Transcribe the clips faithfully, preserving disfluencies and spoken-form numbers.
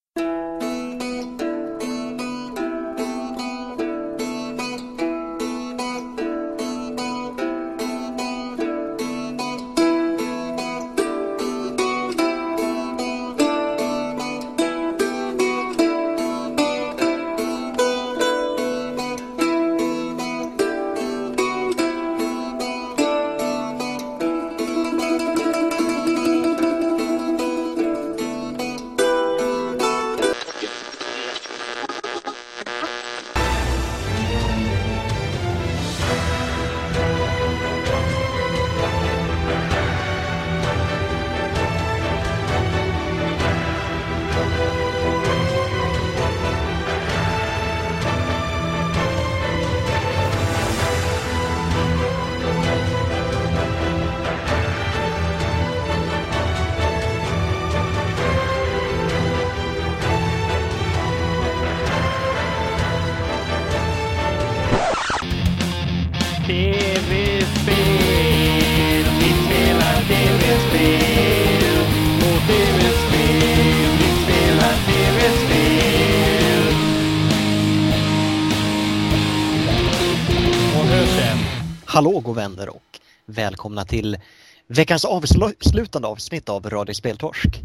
Hallå god vänner och välkomna till veckans avslutande avsnitt av Radio Speltorsk.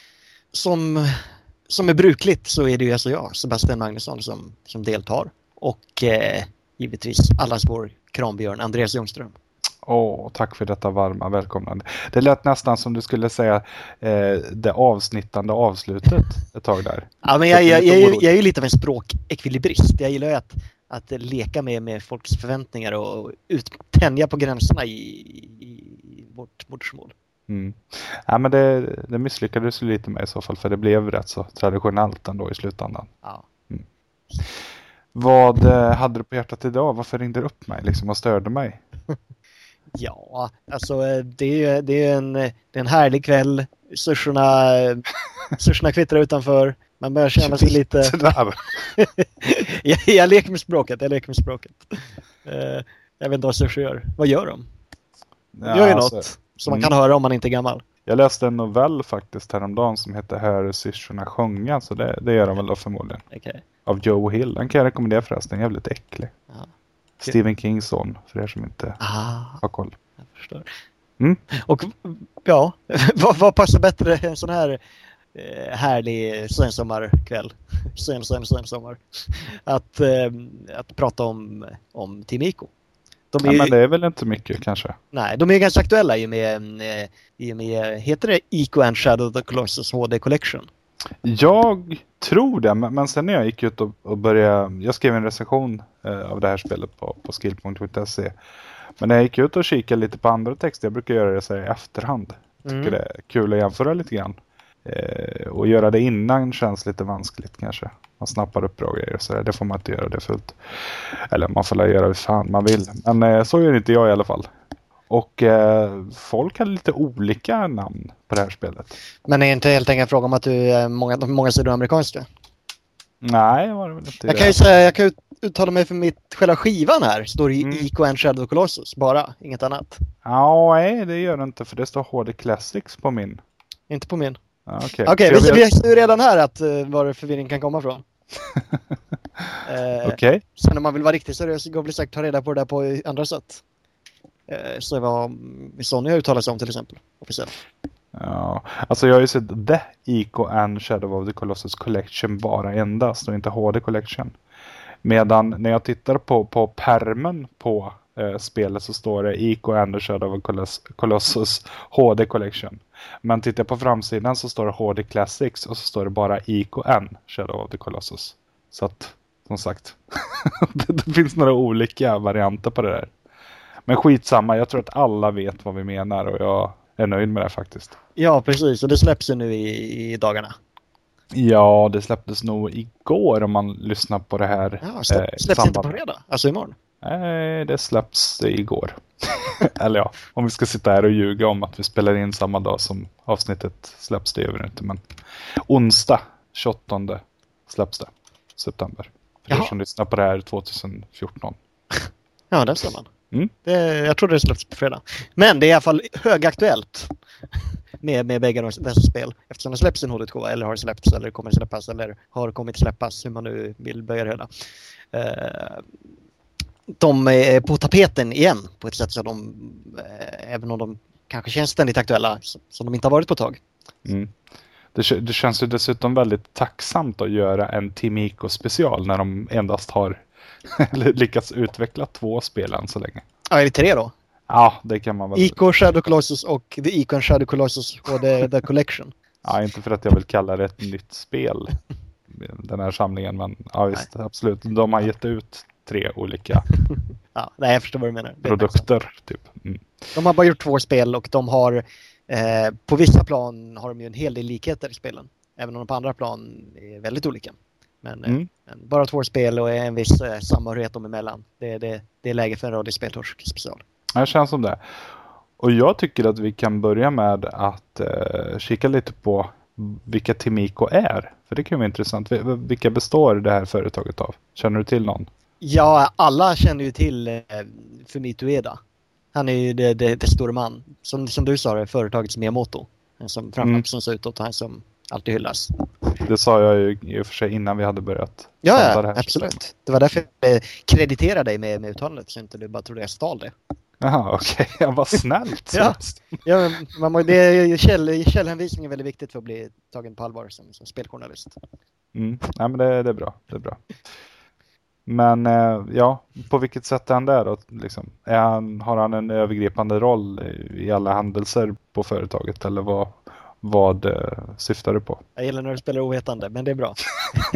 Som, som är brukligt så är det ju alltså jag, Sebastian Magnusson, som, som deltar. Och eh, givetvis allas vår krambjörn Andreas Ljungström. Åh, tack för detta varma välkomnande. Det lät nästan som du skulle säga eh, det avsnittande avslutet ett tag där. Ja, men jag, jag, jag, jag, jag är ju lite av en språkekvilibrist. Jag gillar ju att att leka med, med folks förväntningar och ut, tänja på gränserna i, i vårt modersmål. Mm. Ja, men det, det misslyckades ju lite med i så fall, för det blev rätt så traditionellt ändå i slutändan. Ja. Mm. Vad eh, hade du på hjärtat idag? Varför ringde du upp mig liksom och störde mig? Ja, alltså det är, det är, en, det är en härlig kväll. Sursorna, sursorna kvittrar utanför. Man börjar känna sig lite... jag, jag leker med språket, jag leker med språket. Uh, jag vet inte vad sursor gör. Vad gör de? De ja, gör ju alltså, något som man kan mm. höra om man inte är gammal. Jag läste en novell faktiskt häromdagen som heter Hör syrsorna sjunga, så det, det gör de väl då förmodligen. Okay. Av Joe Hill, den kan jag rekommendera förresten, jävligt äcklig. Ja. Stephen Kings son, för er som inte ah, har koll. Jag förstår. Mm? Och ja, vad, vad passar bättre en sån här eh, härlig sensommarkväll, sen, sen, sen sommar, att, eh, att prata om, om Team Ico. De är ja, ju, men det är väl inte mycket kanske? Nej, de är ganska aktuella i och med, eh, i och med heter det Ico and Shadow of the Colossus H D Collection? Jag tror det, men, men sen när jag gick ut och, och började, jag skrev en recension eh, av det här spelet på, på skill punkt se. Men när jag gick ut och kikade lite på andra texter, jag brukar göra det så här i efterhand. Jag tycker mm. det är kul att jämföra lite grann. Eh, och göra det innan känns lite vanskligt kanske. Man snappar upp bra grejer och så där. Det får man inte göra det fullt. Eller man får göra det fan man vill. Men eh, så gör inte jag i alla fall. Och eh, folk hade lite olika namn på det här spelet. Men är inte helt enkelt fråga om att du är många, många sydamerikanska? Nej, var det väl inte. Jag kan ju säga, jag kan uttala mig för mitt själva skivan här. Står det mm. Ico and Shadow of the Colossus, bara, inget annat. Ja, nej, det gör det inte, för det står H D Classics på min. Inte på min. Ja, okej, okay. okay, vi, vi ser ju redan här att uh, var förvirring kan komma från. uh, Okej. Okay. Sen om man vill vara riktigt seriös går det säkert ta reda på det där på andra sätt. Uh, så vad Sonja uttalar sig om till exempel, officiellt. Ja, alltså jag har ju sett The Ico and Shadow of the Colossus Collection bara endast och inte H D Collection. Medan när jag tittar på, på permen på eh, spelet så står det Ico and Shadow of the Colossus H D Collection. Men tittar jag på framsidan så står det H D Classics och så står det bara Ico and Shadow of the Colossus. Så att, som sagt, det, det finns några olika varianter på det där. Men skitsamma, jag tror att alla vet vad vi menar och jag är nöjd med det faktiskt. Ja, precis. Och det släpps ju nu i, i dagarna. Ja, det släpptes nog igår om man lyssnar på det här. Ja, släpp, eh, släpps inte på fredag? Alltså imorgon? Nej, det släpps igår. Eller ja, om vi ska sitta här och ljuga om att vi spelar in samma dag som avsnittet släpps, det gör vi inte. Men onsdag tjugoåttonde släpps det, september. För er som lyssnar på det här tjugohundrafjorton. Ja, där ser man. Mm. Det, jag tror det släpps på fredag. Men det är i alla fall högaktuellt. med, med bägge dessa spel. Eftersom det släpps en H D-utgåva eller har släppts eller kommer släppas eller har kommit släppas, hur man nu vill börja reda. Uh, de är på tapeten igen på ett sätt så de, uh, även om de kanske känns ständigt aktuella, som, som de inte har varit på ett tag. Mm. Det, det känns ju dessutom väldigt tacksamt att göra en Team Ico special när de endast har lyckats utveckla två spel än så länge. Ja, är det tre då? Ja, det kan man väl. Ico Shadow Colossus och The Ico Shadow Colossus och The, the Collection. Ja, inte för att jag vill kalla det ett nytt spel, den här samlingen, men ja visst, nej. Absolut. De har gett ut tre olika ja, nej, jag förstår vad du menar. produkter, typ. Mm. De har bara gjort två spel och de har eh, på vissa plan har de ju en hel del likheter i spelen. Även om de på andra plan är väldigt olika. Men, mm. eh, men bara två spel och en viss eh, samhörighet dem emellan. Det, det, det är läge för en radiospeltorsk special. Det känns som det. Och jag tycker att vi kan börja med att eh, kika lite på vilka Team Ico är. För det kan vara intressant. Vilka består det här företaget av? Känner du till någon? Ja, alla känner ju till eh, Fumito Ueda. Han är ju det, det, det stora man. Som, som du sa, det företagets Miyamoto. Som framförallt mm. som ser utåt, han som alltid hyllas. Det sa jag ju i och för sig innan vi hade börjat. Ja, ja det här, absolut. Det var därför jag krediterade dig med, med uttalandet, så inte du bara trodde jag stal det. Jaha, okej. Okay. Jag var snällt. ja, ja man må, det är käll, källhänvisning är väldigt viktigt för att bli tagen på allvar som, som speljournalist. Mm. Nej, men det, det är bra. Det är bra. Men ja, på vilket sätt är han där då? Liksom? Är han, har han en övergripande roll i alla händelser på företaget? Eller vad, vad syftar du på? Jag gillar när du spelar ovetande, men det är bra.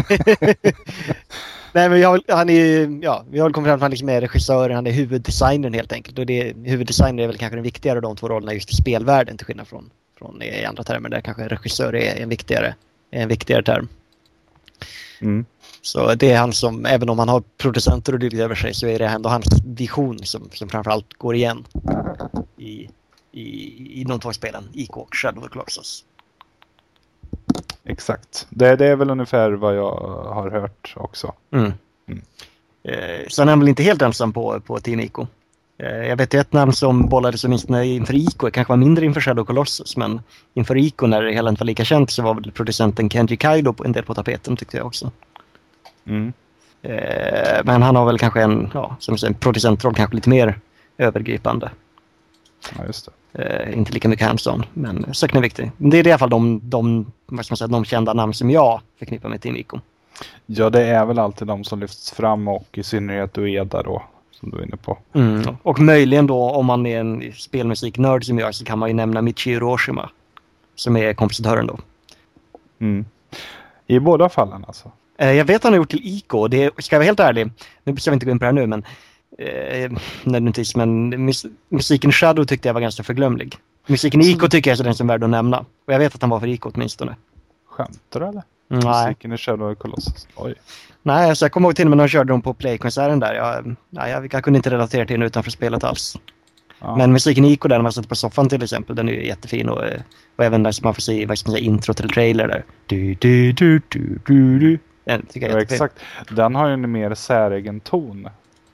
Nej, men jag, han är, ja, vi har kommit fram till att han liksom är regissören, han är huvuddesignern helt enkelt. Och det, huvuddesigner är väl kanske den viktigare av de två rollerna just i spelvärlden, till skillnad från, från i andra termer där kanske regissör är en viktigare, en viktigare term. Mm. Så det är han som, även om han har producenter och dylikt över sig, så är det ändå hans vision som, som framförallt går igen i, i, i de två spelen, Ico och Shadow of the Colossus. Exakt. Det, det är väl ungefär vad jag har hört också. Mm. Mm. Eh, så han är väl inte helt ensam på, på Team Ico. Eh, jag vet ett namn som bollades åtminstone inför Ico, kanske var mindre inför Shadow of the Colossus, men inför Ico när det hela inte var lika känt så var väl producenten Kenji Kaido på en del på tapeten, tyckte jag också. Mm. Eh, men han har väl kanske en, ja, som en producentroll, kanske lite mer övergripande. Ja, just det. Uh, inte lika mycket hands-on, men säkert är viktig. Det är i alla fall de, de, vad ska man säga, de kända namn som jag förknippar med Team Ico. Ja, det är väl alltid de som lyfts fram, och i synnerhet Ueda då, som du är inne på. Mm. Och möjligen då, om man är en spelmusiknörd som jag, så kan man ju nämna Michiru Oshima, som är kompositören då. Mm. I båda fallen alltså? Uh, jag vet att han har gjort till Ico, det ska jag vara helt ärlig. Nu ska vi inte gå in på det här nu, men Eh, nödvändigtvis, men mus- musiken Shadow tyckte jag var ganska förglömlig. Musiken Ico tycker jag är den som är värd att nämna. Och jag vet att han var för Ico åtminstone. Skämtar du eller? Nej. Musiken i Shadow of Colossus. Oj. Nej, alltså jag kommer ihåg till och med när de körde dem på Play-konserten där. Jag, nej, jag, jag kunde inte relatera till den utanför spelet alls. Ja. Men musiken Ico där, när man satt på soffan till exempel, den är ju jättefin. Och, och även där som man får se, vad ska man säga, intro till trailer där. Du, du, du, du, du, du. Den tycker jag är ja, exakt. Den har ju en mer säregen ton.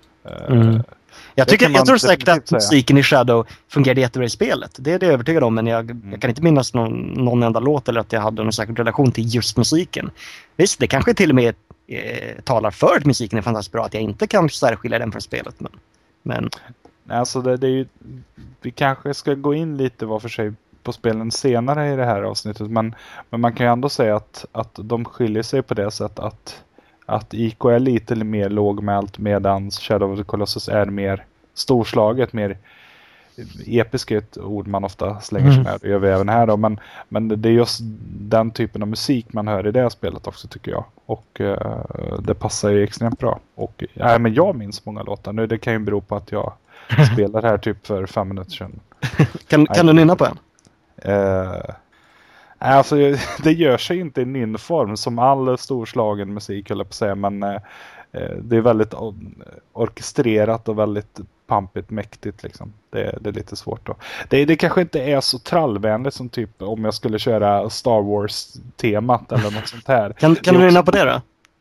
Mm. Jag, tycker, jag tror säkert att musiken i Shadow fungerade jättebra i spelet. Det är det jag övertygad om, men jag, mm. jag kan inte minnas någon, någon enda låt eller att jag hade någon särskild relation till just musiken. Visst, det kanske till och med eh, talar för att musiken är fantastiskt bra, att jag inte kan särskilja den från spelet. Men, men... Alltså det, det är ju, vi kanske ska gå in lite var för sig på spelen senare i det här avsnittet, men, men man kan ju ändå säga att, att de skiljer sig på det sättet att Att Ico är lite mer lågmält, medan Shadow of the Colossus är mer storslaget, mer episkt, ett ord man ofta slänger sig med. Det gör vi även här då. Men, men det är just den typen av musik man hör i det spelet också, tycker jag. Och uh, det passar ju extremt bra. Och äh, men jag minns många låtar. Nu det kan ju bero på att jag spelar här typ för fem minuter sedan. kan, kan du nynna på en? Uh, Alltså, det gör sig inte i nynform som all storslagen musik, eller på att säga, men eh, det är väldigt orkestrerat och väldigt pampigt, mäktigt liksom. Det, det är lite svårt då. Det, det kanske inte är så trallvänligt som typ om jag skulle köra Star Wars-temat eller något sånt här. Kan, kan du också... nynna på det då?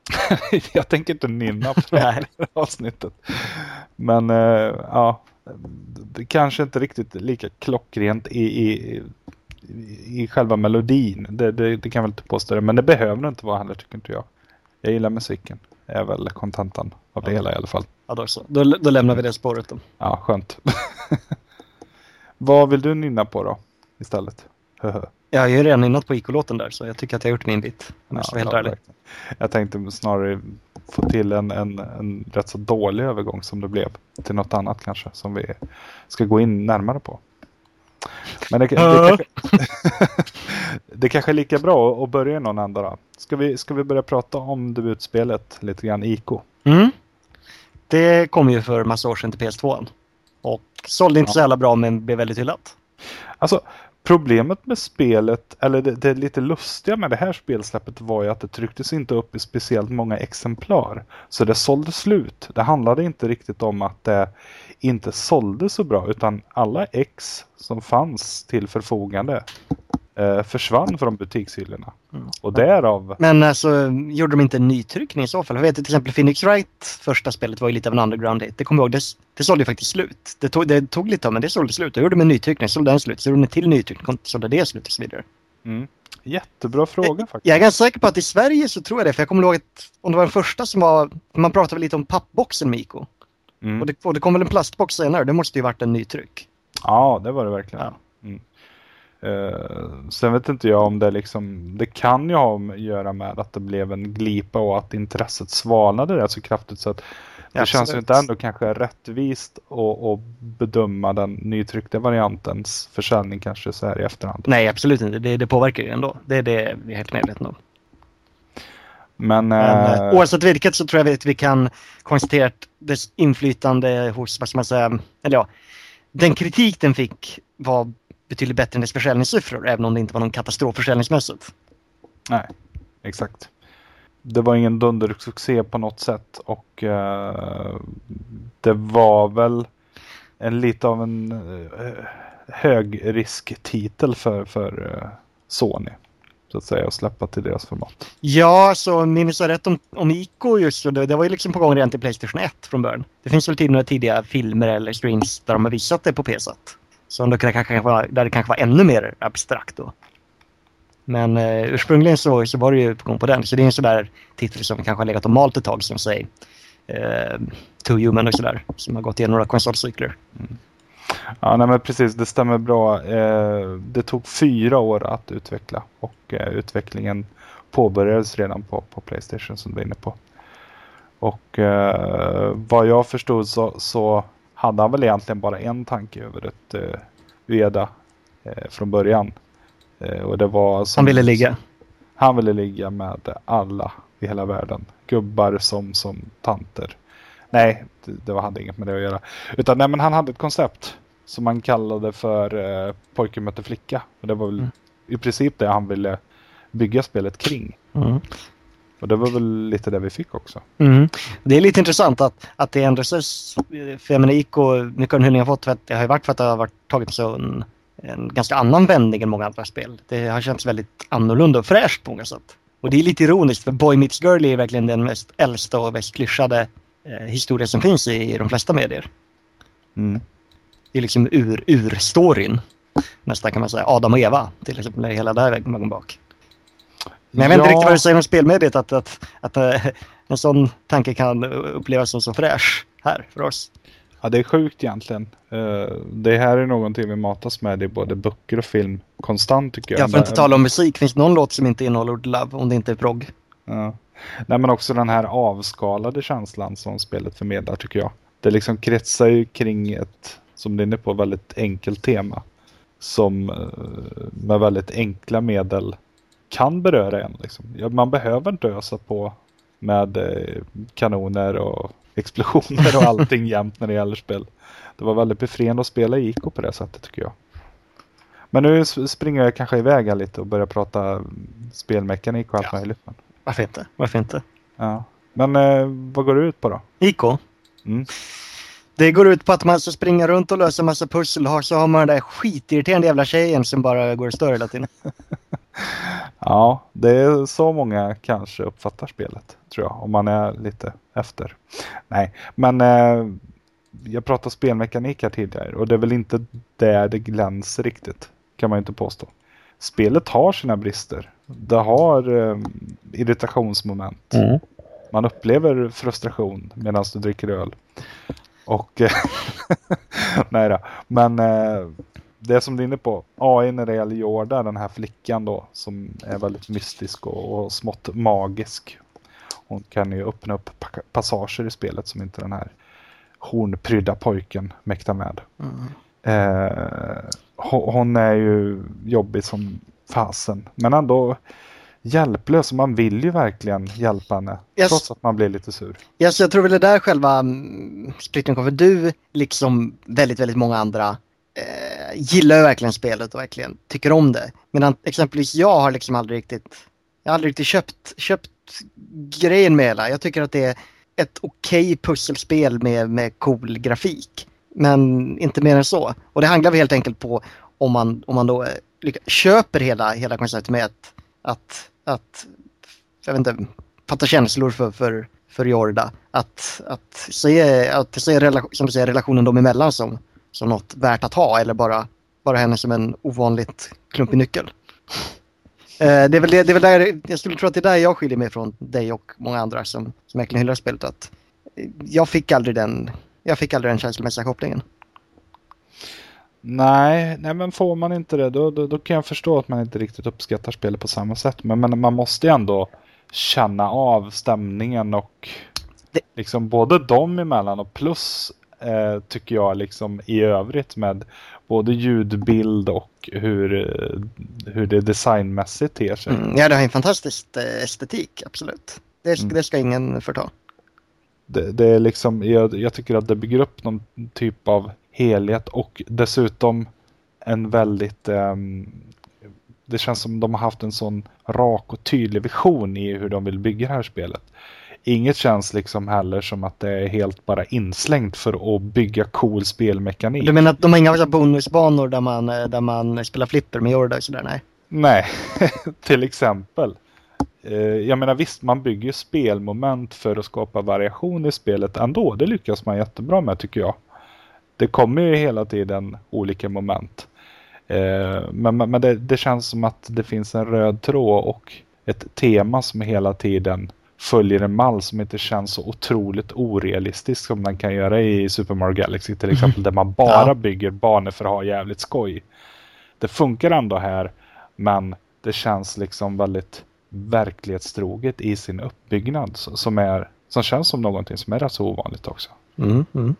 Jag tänker inte nynna på det här avsnittet. Men eh, ja, det kanske inte riktigt lika klockrent i... i i, i själva melodin. Det, det, det kan jag väl inte påstå det. Men det behöver inte vara heller, tycker inte jag. Jag gillar musiken. Det är väl kontentan av det ja. hela i alla fall. Ja, då så. Då, då lämnar vi det spåret då. Ja, skönt. Vad vill du nynna på då istället? Jag har ju redan nynnat på Ico-låten där, så jag tycker att jag har gjort min bit. Ja, helt ja, jag tänkte snarare få till en, en, en rätt så dålig övergång som det blev till något annat kanske som vi ska gå in närmare på. Men det, det, kanske, det kanske är lika bra att börja i någon ända då. Ska vi, ska vi börja prata om debutspelet lite grann, Ico? Mm. Det kom ju för massa år sedan till P S två och sålde inte ja. så jävla bra, men blev väldigt hyllat. Alltså, problemet med spelet, eller det, det lite lustiga med det här spelsläppet var ju att det trycktes inte upp i speciellt många exemplar. Så det sålde slut. Det handlade inte riktigt om att det inte sålde så bra, utan alla ex som fanns till förfogande eh, försvann från butikshyllorna. Mm. Och därav... Men alltså, gjorde de inte en nytryckning i så fall? Jag vet till exempel Phoenix Wright, första spelet var ju lite av en underground hit. Det kommer jag ihåg, det, det sålde ju faktiskt slut. Det tog, det tog lite av, men det sålde slut. Jag gjorde med en nytryckning, sålde den slut. Så gjorde de till nytryckning, sålde det slut och så vidare. Mm. Jättebra fråga jag, faktiskt. Jag är ganska säker på att i Sverige så tror jag det. För jag kommer ihåg att om det var den första som var... Man pratade väl lite om pappboxen med Ico. Mm. Och, det, och det kom väl en plastbox senare. Det måste ju varit en nytryck. Ja, det var det verkligen. Ja. Mm. Uh, sen vet inte jag om det liksom, det kan ju ha att göra med att det blev en glipa och att intresset svalnade rätt så kraftigt, så att det ja, känns ju inte ändå kanske rättvist att, att bedöma den nytryckta variantens försäljning kanske så här i efterhand. Nej, absolut inte. Det, det påverkar ju ändå. Det är det vi är helt medvetna om. Men, Men uh, oavsett vilket så tror jag att vi kan konstatera att dess inflytande hos, vad ska man säga, eller ja, den kritik den fick var betydligt bättre än dess försäljningssiffror, även om det inte var någon katastrof försäljningsmässigt. Nej, exakt. Det var ingen dundersuccé på något sätt, och uh, det var väl en lite av en uh, högrisktitel för, för uh, Sony, så att säga, att släppa till deras format. Ja, så minns jag rätt om, om Ico just, och det, det var ju liksom på gång redan till PlayStation ett från början. Det finns väl några tidiga filmer eller streams där de har visat det på P S ett. Så då kan det kanske vara, där det kanske var ännu mer abstrakt då. Men eh, ursprungligen så, så var det ju på gång på den. Så det är en sån där titel som kanske har legat och malt ett tag, som säger eh, Two Human och sådär. Som har gått igenom några konsolcykler. Mm. Ja, nej, men precis. Det stämmer bra. Eh, det tog fyra år att utveckla. Och eh, utvecklingen påbörjades redan på, på PlayStation, som du var inne på. Och eh, vad jag förstod så... så hade han väl egentligen bara en tanke över ett uh, Ueda uh, från början. Uh, och det var som, han ville ligga. Han ville ligga med alla i hela världen. Gubbar som, som tanter. Nej, det, det hade inget med det att göra. Utan nej, men han hade ett koncept som man kallade för uh, pojke möter flicka. Och det var väl mm. i princip det han ville bygga spelet kring. Mm. Och det var väl lite det vi fick också. Mm. Det är lite intressant att, att det ändå ses, för jag menar Ico, mycket av den hyllningen jag fått, för att det har ju varit för att det har varit tagit så en, en ganska annan vändning än många andra spel. Det har känts väldigt annorlunda och fräscht på många sätt. Och det är lite ironiskt, för Boy Meets Girl är verkligen den mest äldsta och mest klyschade eh, historien som finns i, i de flesta medier. Mm. Det är liksom ur, ur-storyn. Nästan kan man säga Adam och Eva, till exempel, hela där vägen bak. Men jag vet ja. inte riktigt vad du säger om spelmediet, att, att, att, att en sån tanke kan upplevas som så fräsch här för oss. Ja, det är sjukt egentligen. Det här är någonting vi matas med i både böcker och film konstant, tycker jag. Jag får inte tala om musik. Finns det någon låt som inte innehåller ord love, om det inte är progg? Ja. Nej, men också den här avskalade känslan som spelet förmedlar, tycker jag. Det liksom kretsar ju kring ett, som det är inne på, väldigt enkelt tema. Som med väldigt enkla medel kan beröra en. Liksom. Ja, man behöver inte ösa på med eh, kanoner och explosioner och allting jämt när det gäller spel. Det var väldigt befriande att spela i Ico på det sättet, tycker jag. Men nu springer jag kanske iväg här lite och börjar prata spelmekanik och allt ja. möjligt. Men... Varför inte? Varför inte? Ja. Men eh, vad går det ut på då? Ico? Mm. Det går ut på att man ska springa runt och lösa massa pussel, och så har man den där skitirriterande jävla tjejen som bara går större hela tiden. Ja, det är så många kanske uppfattar spelet, tror jag, om man är lite efter. Nej, men eh, jag pratade spelmekanik här tidigare, och det är väl inte där det glänser riktigt, kan man ju inte påstå. spelet har sina brister. Det har eh, irritationsmoment. Mm. Man upplever frustration medan du dricker öl. Och nej då. Men eh, det som du är inne på, A I när det gäller Jorda, den här flickan då, som är väldigt mystisk och, och smått magisk. Hon kan ju öppna upp passager i spelet som inte den här hornprydda pojken mäktar med. Mm. Eh, hon är ju jobbig som fasen. Men ändå hjälplös. Man vill ju verkligen hjälpa henne. Yes. Trots att man blir lite sur. Yes, jag tror väl det där själva um, splitten kommer. Du, liksom väldigt, väldigt många andra eh, gillar ju verkligen spelet och verkligen tycker om det. Medan exempelvis jag har liksom aldrig riktigt jag har aldrig riktigt köpt, köpt grejen med det. Jag tycker att det är ett okej pusselspel med, med cool grafik. Men inte mer än så. Och det handlar väl helt enkelt på om man, om man då lyckas, köper hela, hela konceptet med att, att, att jag vet inte, fatta känslor för, för, för Jorda. Att, att se, att se relation, som du säger, relationen dem emellan som, som något värt att ha. Eller bara, bara henne som en ovanligt klumpig nyckel. Eh, det, är väl det, det är väl där, jag skulle tro att det är där jag skiljer mig från dig och många andra som, som verkligen hyllar spelet. Att jag fick aldrig den... Jag fick aldrig den känslomässiga kopplingen. Nej, nej men får man inte det då, då, då kan jag förstå att man inte riktigt uppskattar spelet på samma sätt. Men, men man måste ju ändå känna av stämningen och det... liksom både dem emellan och plus eh, tycker jag liksom i övrigt med både ljudbild och hur, hur det designmässigt ter sig. Mm, ja, det har en fantastisk estetik, absolut. Det, mm. det ska ingen förta. Det, det är liksom, jag, jag tycker att det bygger upp någon typ av helhet och dessutom en väldigt um, det känns som de har haft en sån rak och tydlig vision i hur de vill bygga det här spelet. Inget känns liksom heller som att det är helt bara inslängt för att bygga cool spelmekanik. Du menar att de har inga bonusbanor där man, där man spelar flipper med Jorda och sådär? Nej, nej. Till exempel. Jag menar visst, man bygger spelmoment för att skapa variation i spelet ändå. Det lyckas man jättebra med tycker jag. Det kommer ju hela tiden olika moment. Men, men det, det känns som att det finns en röd tråd och ett tema som hela tiden följer en mall som inte känns så otroligt orealistisk som man kan göra i Super Mario Galaxy till exempel. Mm. Där man bara ja. bygger banor för att ha jävligt skoj. Det funkar ändå här, men det känns liksom väldigt verklighetstroget i sin uppbyggnad som, är, som känns som någonting som är rätt så ovanligt också. Mm, mm.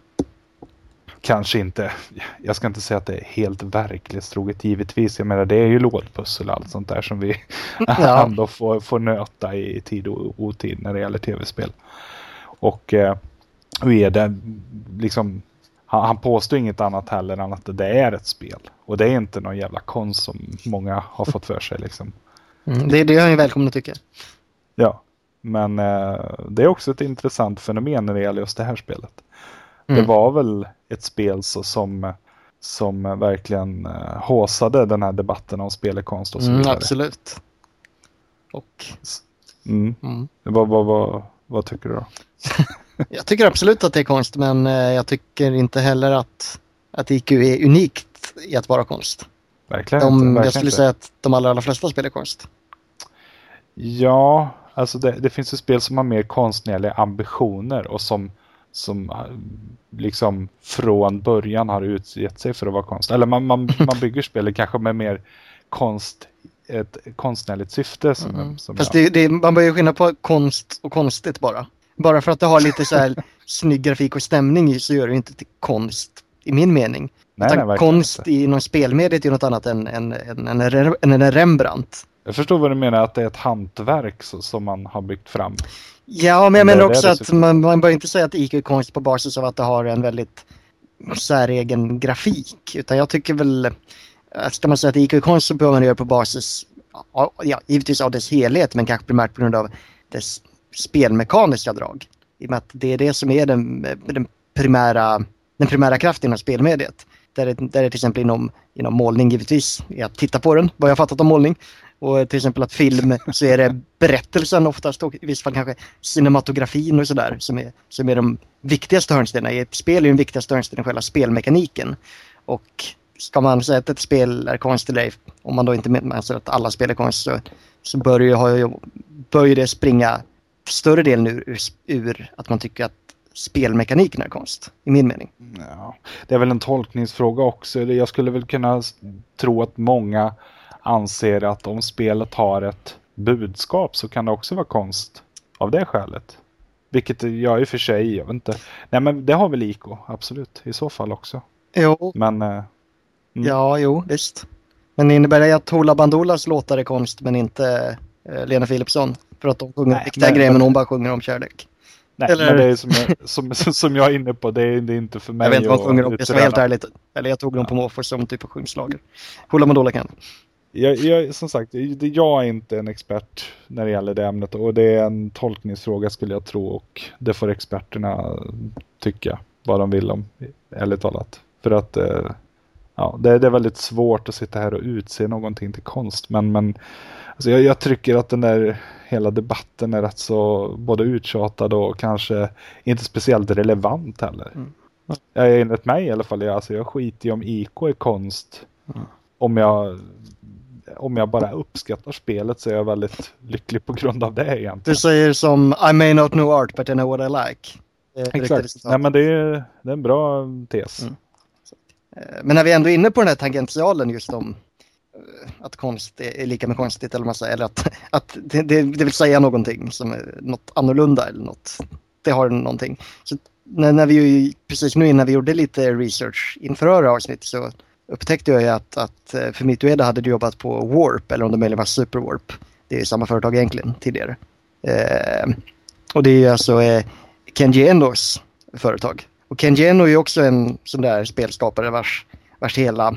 Kanske inte, jag ska inte säga att det är helt verklighetstroget givetvis. Jag menar det är ju lådpussel och allt sånt där som vi ja. ändå får, får nöta i tid och otid när det gäller tv-spel. Och eh, hur är det liksom, han, han påstår inget annat heller än att det är ett spel. Och det är inte någon jävla konst som många har fått för sig liksom. Mm, det, det är jag välkommen att tycka. Ja, men eh, det är också ett intressant fenomen när det gäller just det här spelet. Mm. Det var väl ett spel så, som, som verkligen eh, håsade den här debatten om spelkonst och så vidare. Mm, absolut. Och mm. Mm. Vad, vad, vad, vad tycker du då? Jag tycker absolut att det är konst, men eh, jag tycker inte heller att, att I Q är unikt i att vara konst. Verkligen de, inte. Verkligen jag skulle inte. säga att de allra, allra flesta spelar konst. Ja, alltså det, det finns ju spel som har mer konstnärliga ambitioner och som, som liksom från början har utgett sig för att vara konst. Eller man, man, man bygger spelet kanske med mer konst, ett konstnärligt syfte. Som, mm. som Fast det, det, man börjar skilja på konst och konstigt bara. Bara för att det har lite så här snygg grafik och stämning i så gör det inte till konst i min mening. Nej, nej, konst inte. I någon spelmediet är något annat än, än, än, än, än en Rembrandt. Jag förstår vad du menar, att det är ett hantverk så, som man har byggt fram. Ja, men jag menar också att man, man bör inte säga att I Q är konst på basis av att det har en väldigt säregen grafik. Utan jag tycker väl, ska man säga att I Q är konst så bör man göra på basis, ja, givetvis av dess helhet, men kanske primärt på grund av dess spelmekaniska drag. I och med att det är det som är den, den, primära, den primära kraften inom spelmediet. Där det, där det till exempel inom, inom målning givetvis är att titta på den, vad jag har fattat om målning. Och till exempel att film så är det berättelsen oftast och i vissa fall kanske cinematografin och sådär som är, som är de viktigaste hörnstenarna. I ett spel är den viktigaste hörnstenen själva spelmekaniken. Och ska man säga att ett spel är konst eller ej, om man då inte menar alltså att alla spel är konst, så, så bör, ju ha, bör ju det springa större delen ur, ur, ur att man tycker att spelmekaniken är konst, i min mening. Ja, det är väl en tolkningsfråga också. Jag skulle väl kunna tro att många anser att om spelet har ett budskap så kan det också vara konst av det skälet. Vilket jag i och för sig, jag vet inte. Nej, men det har väl I K, absolut. I så fall också. Jo. Men, eh, mm. Ja, jo, visst. Men innebär det att Hoola Bandoolas låtar är konst, men inte eh, Lena Philipsson? För att de sjunger riktiga grejer, men hon bara sjunger om kärlek. Nej, Eller... men det är som jag, som, som jag är inne på, det är, det är inte för mig. Jag vet inte vad hon sjunger om, jag ska vara helt ärligt. Eller jag tog dem på måför som typ av sjungslager. Hoola Bandoola kan. Jag, jag, som sagt, jag är inte en expert när det gäller det ämnet, och det är en tolkningsfråga skulle jag tro, och det får experterna tycka vad de vill om, ärligt talat. För att eh, ja, det, det är väldigt svårt att sitta här och utse någonting till konst, men, men alltså jag, jag tycker att den där hela debatten är rätt så både uttjatad och kanske inte speciellt relevant heller. Mm. Jag är enligt mig i alla fall, jag, alltså jag skiter ju om I K är konst. Mm. Om jag om jag bara uppskattar spelet så är jag väldigt lycklig på grund av det egentligen. Du säger som I may not know art but I know what I like. Exakt. Nej, men det är, det är en bra tes. Mm. Men när vi ändå är inne på den här tangentialen just om att konst är lika med konstigt, eller, man säger, eller att, att det, det, det vill säga någonting som är något annorlunda eller något. Det har någonting. Så när, när vi precis nu innan vi gjorde lite research inför det här avsnitt så upptäckte jag ju att, att Fumito Ueda hade jobbat på Warp, eller om det möjligen var Super Warp. Det är ju samma företag egentligen tidigare. Eh, och det är ju alltså eh, Kenji Endos företag. Och Kenji Endo är ju också en sån där spelskapare vars, vars hela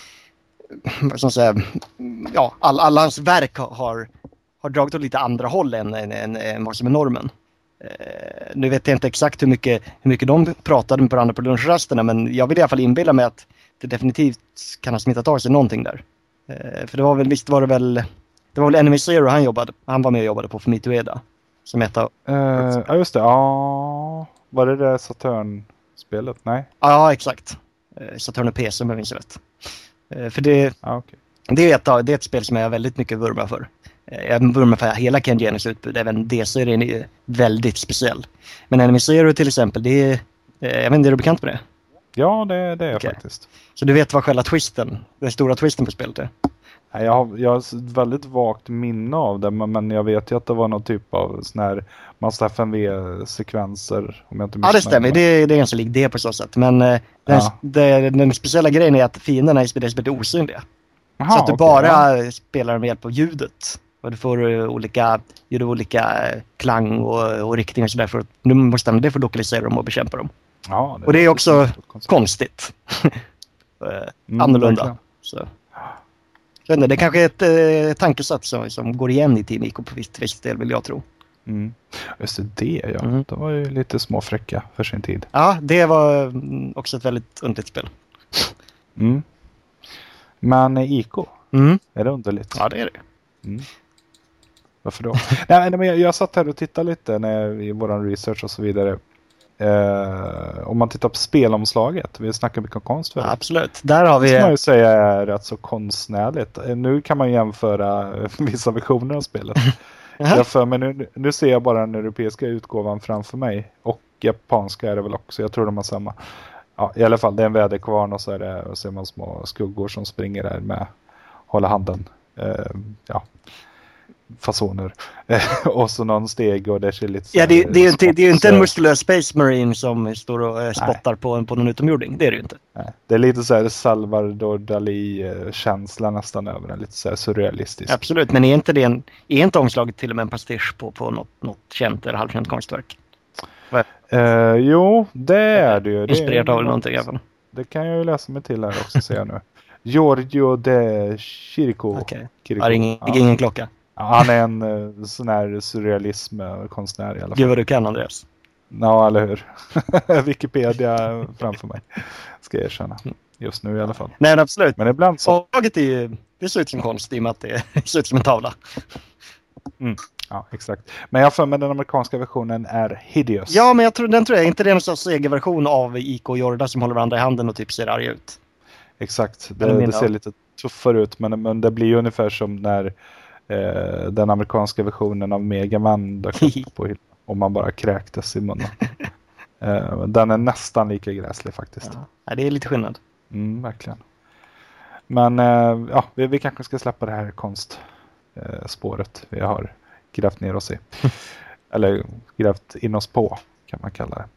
vad ska man säga, ja, all, alla hans verk har, har dragit åt lite andra håll än, än, än, än vad som är normen. Eh, nu vet jag inte exakt hur mycket, hur mycket de pratade med varandra på lunchrasterna, men jag vill i alla fall inbilla mig att det definitivt kan ha smittat av sig någonting där. Eh, för det var väl, visst var det väl, det var väl Enemy Zero han jobbade, han var med och jobbade på Fumito Ueda. Som ett av... Uh, ja, just det. Ja, var det det Saturn-spelet? Nej? Ja, exakt. Uh, Saturn och P C, om jag minns rätt. Uh, för det, ah, okay. det, är ett, det är ett spel som jag väldigt mycket vurmar för. Uh, jag vurmar för hela Kenji Endos utbud. Även D-serien är väldigt speciell. Men Enemy Zero till exempel, det är... Uh, jag vet inte, är du bekant med det? Ja, det, det är jag okay. faktiskt. Så du vet vad själva twisten, den stora twisten på spelet är? Jag har, jag har väldigt vagt minne av det, men jag vet ju att det var någon typ av sån här massa F M V-sekvenser. Om jag inte ja, det stämmer. Det, det är ganska likt det på så sätt. Men eh, den, ja. det, den speciella grejen är att fienderna i spelet är osynliga. Aha, så att du okay, bara ja. spelar med hjälp av ljudet. Och du får uh, olika, gör olika uh, klang och, och riktningar och sådär. För du måste använda det för att lokalisera dem och bekämpa dem. Ja, det och det är också konstigt. uh, mm, annorlunda. Så. Det kanske är ett eh, tankesats som, som går igen i Team I K på viss, viss del, vill jag tro. Mm. Just det, ja. Mm. De var ju lite småfräcka för sin tid. Ja, det var också ett väldigt underligt spel. Mm. Men I K, mm. är det underligt? Ja, det är det. Mm. Varför då? Nej, men jag, jag satt här och tittade lite när, i vår research och så vidare. Eh, om man tittar på spelomslaget, vi snackar mycket om konst för. Ja, absolut, där har vi... Det ska man ju säga är rätt så konstnärligt. Nu kan man jämföra vissa versioner av spelet. jag för, men nu, nu ser jag bara den europeiska utgåvan framför mig, och japanska är det väl också, jag tror de har samma. Ja, i alla fall, det är en väderkvarn och så är det, och ser man små skuggor som springer där med hålla handen. Eh, ja. fasoner. Och så någon steg och det ser lite så. Ja, det, det, är ju inte, det är ju inte en muskulös Space Marine som står och äh, spottar på, på någon utomjording. Det är det ju inte. Nej. Det är lite så här Salvador Dalí-känsla nästan över den. Lite så här surrealistisk. Absolut, men är inte det en, är inte omslaget till och med en pastisch på, på något, något känt eller halvkänt konstverk? Uh, jo, det är det ju. Inspirerat av någonting även. Det kan jag ju läsa mig till här också, ser jag nu. Giorgio de Chirico. Okej, okay. Har ingen, ja. ingen klocka. Ja, han är en uh, sån här surrealism-konstnär i alla fall. Gud vad du kan, Andreas. Ja, eller hur? Wikipedia framför mig. Ska jag erkänna. Just nu i alla fall. Nej, absolut. Men ibland så... Omslaget är ju... Det ser ut som konst i och med att det ser ut som en tavla. Mm. Ja, exakt. Men jag för mig den amerikanska versionen är hideous. Ja, men jag tror, den tror jag inte det är en sorts egen version av I K och Jorda som håller varandra i handen och typ ser arg ut. exakt. Det, det ser lite tuffare ut, men, men det blir ju ungefär som när eh, den amerikanska versionen av Mega Man dök upp på hyllan och man bara kräktes i munnen. eh, den är nästan lika gräslig faktiskt. Ja, det är lite skillnad. Mm, verkligen. Men eh, ja, vi, vi kanske ska släppa det här konstspåret eh, vi har grävt ner oss i. Eller grävt in oss på, kan man kalla det.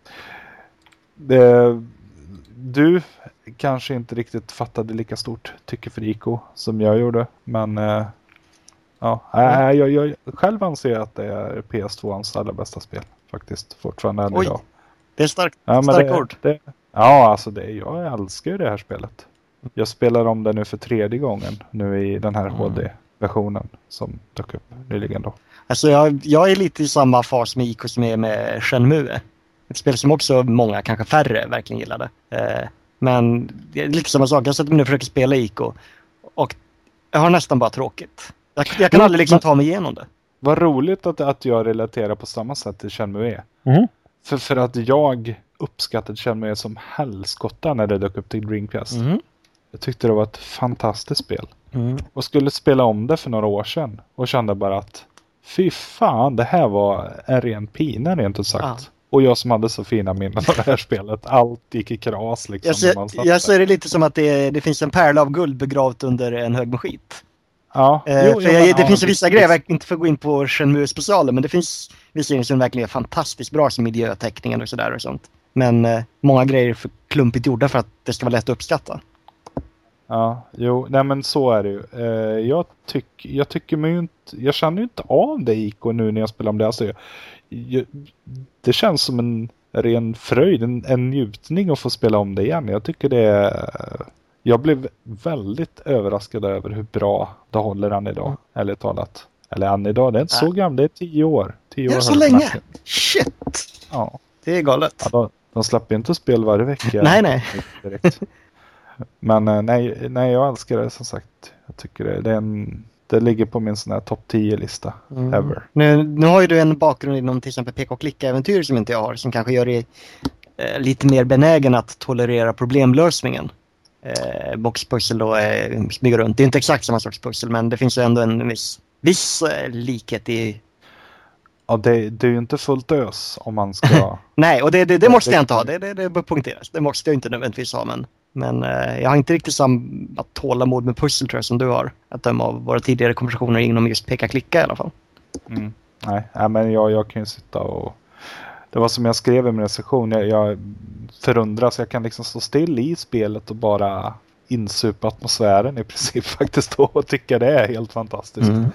det. Du kanske inte riktigt fattade lika stort tycke för I K som jag gjorde. Men eh, ja, mm. jag, jag, jag själv anser att det är P S tvåans allra bästa spel. Faktiskt, fortfarande än idag. Det är starkt, ja, starkt ord. Det, ja, alltså det, jag älskar ju det här spelet. Jag spelar om det nu för tredje gången. Nu i den här mm. H D-versionen som dök upp nyligen då. Alltså jag, jag är lite i samma fas med I K som är med Shenmue. Ett spel som också många, kanske färre, verkligen gillade. Eh, men det är lite samma sak. Jag sätter mig nu och försöker spela I K. Och jag har nästan bara tråkigt. Jag, jag kan aldrig liksom ta mig igenom det. Vad roligt att, att jag relaterar på samma sätt till Shenmue. Mm. För, för att jag uppskattade Shenmue som helskotta när det dök upp till Dreamcast. Mm. Jag tyckte det var ett fantastiskt spel. Mm. Och skulle spela om det för några år sedan. Och kände bara att fy fan, det här var en ren pina rent ut sagt. Ah. Och jag som hade så fina minnen av det här spelet. Allt gick i kras liksom. Jag ser, jag ser det lite som att det, det finns en pärla av guld begravt under en hög med skit. Ja. Eh, jo, för jo, jag, men, det ja, finns det, vissa grejer, jag inte för att gå in på Shenmue specialer, men det finns vissa grejer som verkligen är fantastiskt bra som miljöteckningen och sådär och sånt. Men eh, många grejer är för klumpigt gjorda för att det ska vara lätt att uppskatta. Ja, jo, nej men så är det ju. Eh, jag, tyck, jag tycker mig ju inte, jag känner ju inte av det I K nu när jag spelar om det. Alltså, jag, jag, det känns som en ren fröjd, en, en njutning att få spela om det igen. Jag tycker det är, jag blev väldigt överraskad över hur bra det håller än idag, mm. eller talat. Eller än idag, det är inte så gammalt, det är tio år. Tio det är år så länge? Shit! Ja. Det är galet. Ja, de, de släpper inte spel varje vecka. nej, nej. Direkt. Men nej, nej, jag älskar det som sagt. Jag tycker det, det, är en, det ligger på min sån här topp tio-lista mm. ever. Nu, nu har ju du en bakgrund inom till exempel P K-klicka-äventyr som inte jag har. Som kanske gör dig eh, lite mer benägen att tolerera problemlösningen. Eh, boxpussel då eh, smyga runt. Det är inte exakt samma sorts pussel, men det finns ju ändå en viss, viss eh, likhet i... Ja, det, det är ju inte fullt ös om man ska... Nej, och det, det, det måste jag inte ha. Det, det, det bör punkteras. Det måste jag inte nödvändigtvis ha, men... Men eh, jag har inte riktigt samma tålamod med pussel tror jag som du har. Att döma av våra tidigare konversationer inom just peka-klicka i alla fall. Mm. Nej, ja, men jag, jag kan ju sitta och... Det var som jag skrev i min recension. Jag, jag förundras. Jag kan liksom stå still i spelet och bara insupa atmosfären i princip faktiskt. Och tycka det är helt fantastiskt. Mm.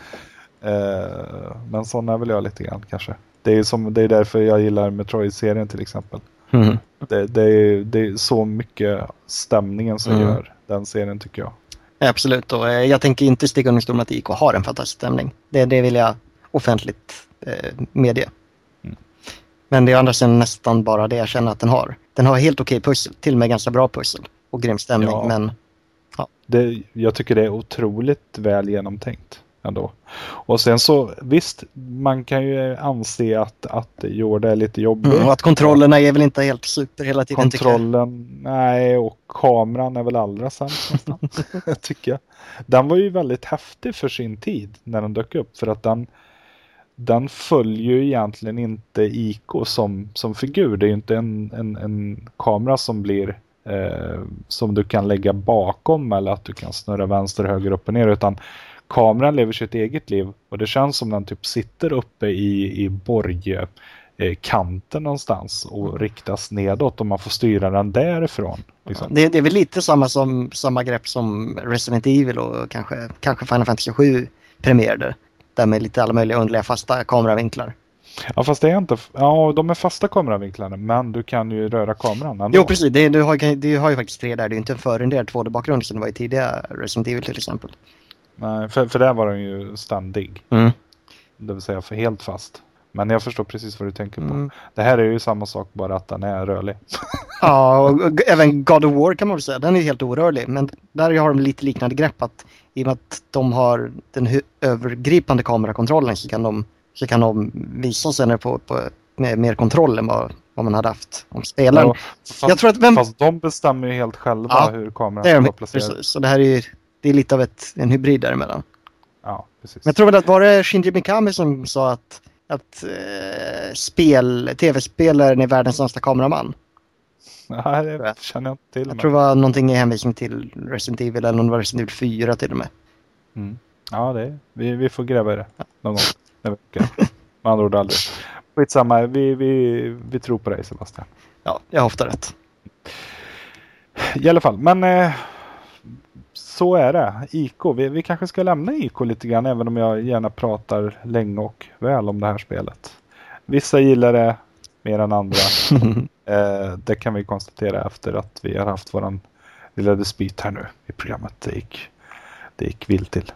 Eh, men sån är väl jag lite grann kanske. Det är, som, det är därför jag gillar Metroid-serien till exempel. Mm. Det, det, är, det är så mycket stämningen som mm. gör den serien tycker jag. Absolut, och jag tänker inte sticka under stol att I K har en fantastisk stämning. Det, det vill jag offentligt eh, medge. Mm. Men det är andra sidan nästan bara det jag känner att den har. Den har helt okej pussel, till och med ganska bra pussel och grym stämning. Ja. Men, ja. Det, jag tycker det är otroligt väl genomtänkt. Ändå. Och sen så, visst, man kan ju anse att, att Jorda är lite jobbig. Mm, och att kontrollerna är väl inte helt super hela tiden. Kontrollen, nej, och kameran är väl allra sämst tycker jag. Den var ju väldigt häftig för sin tid när den dök upp. För att den, den följer ju egentligen inte I K som, som figur. Det är ju inte en, en, en kamera som blir eh, som du kan lägga bakom eller att du kan snurra vänster, höger, upp och ner, utan kameran lever sitt eget liv och det känns som den typ sitter uppe i, i borgkanten någonstans och mm. riktas nedåt och man får styra den därifrån. Liksom. Ja, det, det är väl lite samma, som, samma grepp som Resident Evil och kanske, kanske Final Fantasy sju premierade. Där med lite alla möjliga underliga fasta kameravinklar. Ja, fast det är inte... Ja, de är fasta kameravinklarna, men du kan ju röra kameran ändå. Jo, precis. Det, du, har, du har ju faktiskt tre där. Det är inte en förrenderad två D-bakgrund som det var i tidiga Resident Evil till exempel. Nej, för, för där var den ju ständig. Mm. Det vill säga för helt fast. Men jag förstår precis vad du tänker på. Mm. Det här är ju samma sak, bara att den är rörlig. Ja, och, och även God of War kan man väl säga. Den är helt orörlig. Men där har de lite liknande grepp. Att, i och med att de har den hu- övergripande kamerakontrollen så kan de, så kan de visa sig på, på med mer kontroll än vad vad man hade haft om spelaren. Ja, fast, jag tror att vem... fast de bestämmer ju helt själva ja, hur kameran ska vara placerad. Så det här är ju det är lite av ett, en hybrid däremellan. Ja, precis. Men jag tror väl att var det Shinji Mikami som sa att, att eh, spel, tv-spelaren är världens sämsta kameraman? Nej, det känner jag inte till. Jag med. tror det var någonting i hänvisning till Resident Evil eller någon var Resident Evil fyra till och med. Mm. Ja, det är, vi, vi får gräva i det någon gång. Det verkar. Man andra ord aldrig. Skitsamma, vi, vi, vi tror på dig, Sebastian. Ja, jag har ofta rätt. I alla fall, men eh, så är det. I K, vi, vi kanske ska lämna I K lite grann, även om jag gärna pratar länge och väl om det här spelet. Vissa gillar det mer än andra. eh, det kan vi konstatera efter att vi har haft våran lilla dispyt här nu i programmet. Det gick, det gick vilt till.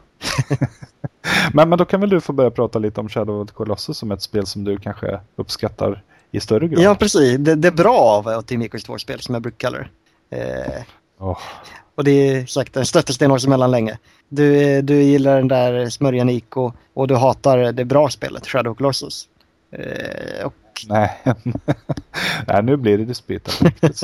men, men då kan väl du få börja prata lite om Shadow of the Colossus som ett spel som du kanske uppskattar i större grad. Ja, precis. Det, det är bra av Team Ico två-spel som jag brukar kalla det. Eh, oh. Och det är sagt en stöttesten oss emellan länge. Du, du gillar den där smörjan Ico och du hatar det bra spelet Shadow of the Colossus. Eh, och... Nej. Nej, nu blir det dispyt.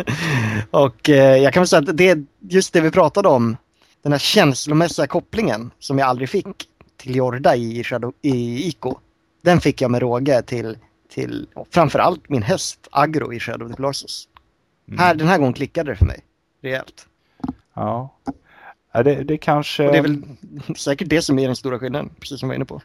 och eh, jag kan väl säga att det är just det vi pratade om. Den här känslomässiga kopplingen som jag aldrig fick till Jorda i, Shadow, i Ico. Den fick jag med råge till, till framförallt min häst Agro i Shadow of the Colossus. Mm. Här, den här gången klickade det för mig. Rejält. Ja. ja det, det kanske... Och det är väl säkert det som är den stora skillnaden, precis som jag var inne på.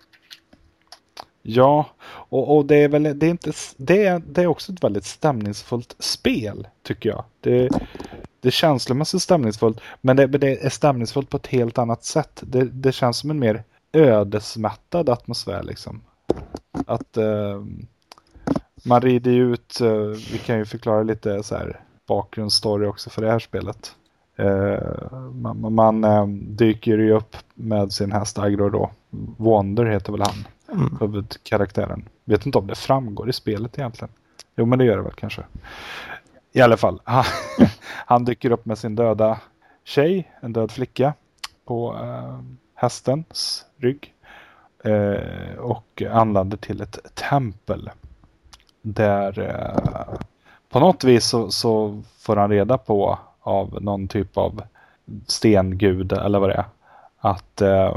Ja, och, och det är väl det är inte det är, det är också ett väldigt stämningsfullt spel, tycker jag. Det det är känslomässigt stämningsfullt, men det, det är stämningsfullt på ett helt annat sätt. Det, det känns som en mer ödesmättad atmosfär liksom. Att uh, man rider ut, uh, vi kan ju förklara lite så här bakgrundsstory också för det här spelet. Uh, man man uh, dyker ju upp med sin häst Agro då. Wonder heter väl han. Mm. Huvudkaraktären. Vet inte om det framgår i spelet egentligen. Jo, men det gör det väl kanske. I alla fall. Han, han dyker upp med sin döda tjej, en död flicka på uh, hästens rygg. Uh, och anländer till ett tempel. Där uh, på något vis så, så får han reda på av någon typ av stengud eller vad det är. Att uh,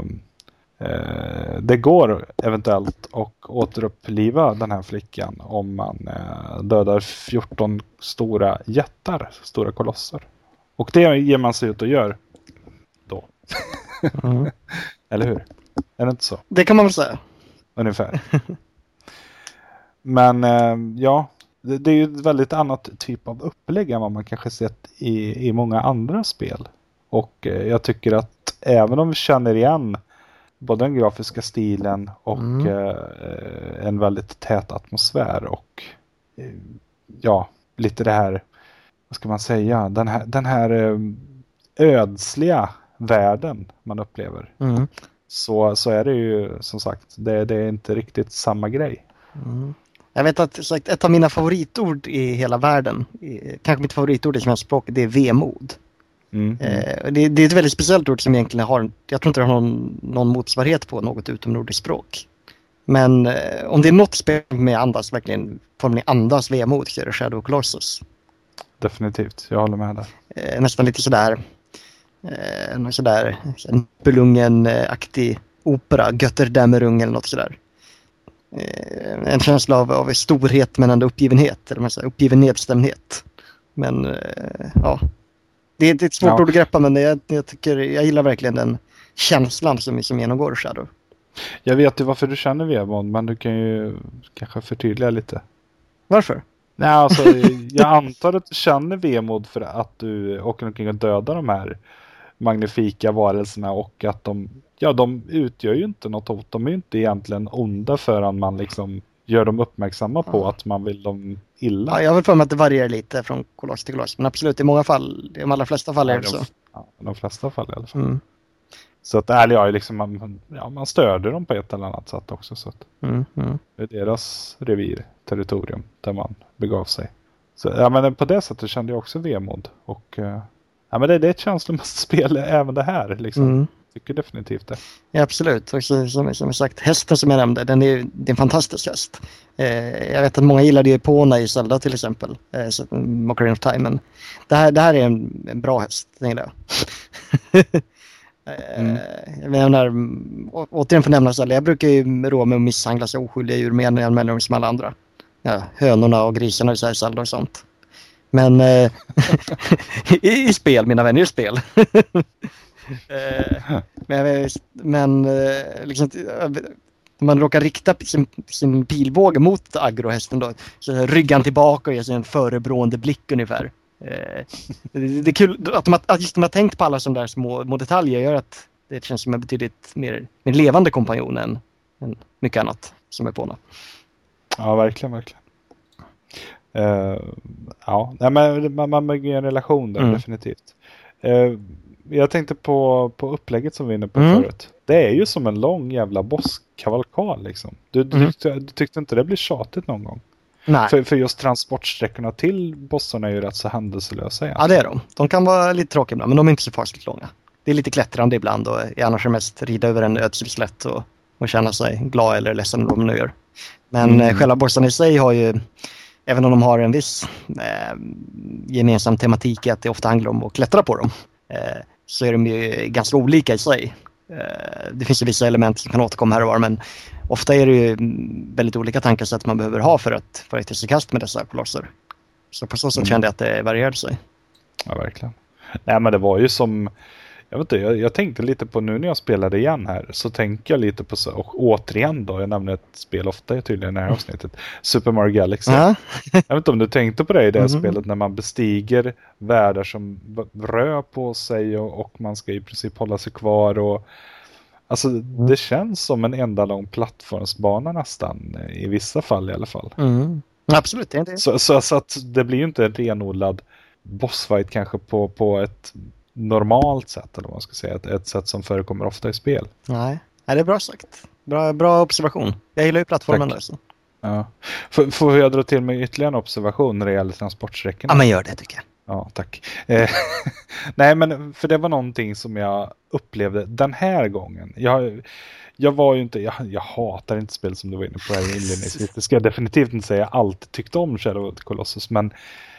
uh, det går eventuellt att återuppliva den här flickan om man uh, dödar fjorton stora jättar, stora kolosser. Och det ger man sig ut och gör då. Mm. Eller hur? Är det inte så? Det kan man väl säga. Ungefär. Men uh, ja, det, det är ju ett väldigt annat typ av upplägg än vad man kanske sett i, i många andra spel. Och uh, jag tycker att även om vi känner igen både den grafiska stilen och mm. uh, en väldigt tät atmosfär och uh, ja, lite det här, vad ska man säga, den här, den här uh, ödsliga världen man upplever. Mm. Så, så är det ju som sagt, det, det är inte riktigt samma grej. Mm. Jag vet att sagt, ett av mina favoritord i hela världen, kanske mitt favoritord i svenska språket, det är vemod. Mm. Eh, det, det är ett väldigt speciellt ord som egentligen har, jag tror inte det har någon, någon motsvarighet på något utomnordiskt språk. Men eh, om det är något spel med andas, verkligen formligen andas vemod, så är det Shadow of the Colossus. Definitivt, jag håller med där. Eh, nästan lite sådär eh, något sådär Nibelungen-aktig opera, Götterdämmerung eller något sådär. Eh, en känsla av, av storhet men ändå uppgivenhet, eller man säger, uppgiven nedstämdhet. Men eh, ja, det är, det är ett svårt ja. ord att greppa, men jag, jag tycker jag gillar verkligen den känslan som, som genomgår Shadow. Jag vet ju varför du känner vemod, men du kan ju kanske förtydliga lite. Varför? Nej, alltså, jag antar att du känner vemod för att du åker omkring och dödar de här magnifika varelserna och att de, ja, de utgör ju inte något hot. De är ju inte egentligen onda förrän man liksom gör dem uppmärksamma på ja. att man vill dem illa. Ja, jag vill för mig att det varierar lite från koloss till koloss, men absolut i många fall, i de allra flesta fall är det ja, så. Ja, i de flesta fall i alla fall. Mm. Så att ärligt är liksom, man, ja, man stöder dem på ett eller annat sätt också. Så att mm, mm. det är deras revir, territorium, där man begav sig. Så ja, men på det sättet kände jag också vemod. Och ja, men det, det är ett känslomässigt spel även det här. Liksom. Mm. tycker definitivt det. Ja, absolut. Och så, som, som sagt, hästen som jag nämnde, den är, det är en fantastisk häst. Eh, jag vet att många gillade ju Epona i Zelda till exempel. Eh, så, Ocarina of Time. Men det här, det här är en, en bra häst, tänker jag. Mm. Jag menar, å, återigen för nämna Zelda, jag brukar ju roa med att misshandla så oskyldiga djur med en mellan som alla andra. Ja, hönorna och grisarna i Zelda och sånt. Men eh, i, i spel, mina vänner, i spel. eh, men men eh, liksom, man råkar rikta sin, sin pilbåge mot agrohästen då, så ryggan tillbaka och ger sig en förebrående blick ungefär. Eh, det, det är kul att, de, att just de har tänkt på alla sådana där små, små detaljer gör att det känns som en betydligt mer, mer levande kompanjon än, än mycket annat som är på. Ja, verkligen, verkligen. Uh, ja, nej, men man, man bygger en relation där, mm. definitivt. Uh, jag tänkte på, på upplägget som vi är inne på mm. förut. Det är ju som en lång jävla bosskavalkad liksom. Du, du, mm. du, du tyckte inte det blir tjatigt någon gång? Nej. För, för just transportsträckorna till bossarna är ju rätt så händelselösa egentligen. Ja, det är de. De kan vara lite tråkiga ibland, men de är inte så fasligt långa. Det är lite klättrande ibland och annars är mest rida över en ödselslätt och, och känna sig glad eller ledsen vad de nu gör. Men mm. själva bossarna i sig har ju, även om de har en viss eh, gemensam tematik i att det ofta handlar om att klättra på dem, eh, så är de ju ganska olika i sig. Eh, det finns ju vissa element som kan återkomma här och var, men ofta är det ju väldigt olika tankesätt man behöver ha för att få ett sig kast med dessa kolosser. Så på så sätt mm. kände jag att det varierade sig. Ja, verkligen. Nej, men det var ju som... Jag vet inte, jag, jag tänkte lite på nu när jag spelade igen här, så tänker jag lite på så, och återigen då, jag nämner ett spel ofta tydligen i det här avsnittet, Super Mario Galaxy. Uh-huh. Jag vet inte om du tänkte på det i det här mm-hmm. spelet när man bestiger världar som rör på sig och, och man ska i princip hålla sig kvar och alltså mm. det känns som en enda lång plattformsbana nästan, i vissa fall i alla fall. Mm. Absolut, det är det. Så, så, så att det blir ju inte en renodlad bossfight kanske på, på ett normalt sätt, eller vad man ska säga, ett, ett sätt som förekommer ofta i spel. Nej, Nej det är bra sagt. Bra, bra observation. Jag gillar ju plattformen där. Så. Ja. F- får jag dra till med ytterligare en observation när det gäller transportsträckorna? Ja, men gör det tycker jag. Ja, tack. Eh, Nej, men för det var någonting som jag upplevde den här gången. Jag, jag var ju inte, jag, jag hatar inte spel som du var inne på här inledningsvis. Det ska jag definitivt inte säga. Jag har alltid tyckt om Shadow of the Colossus, men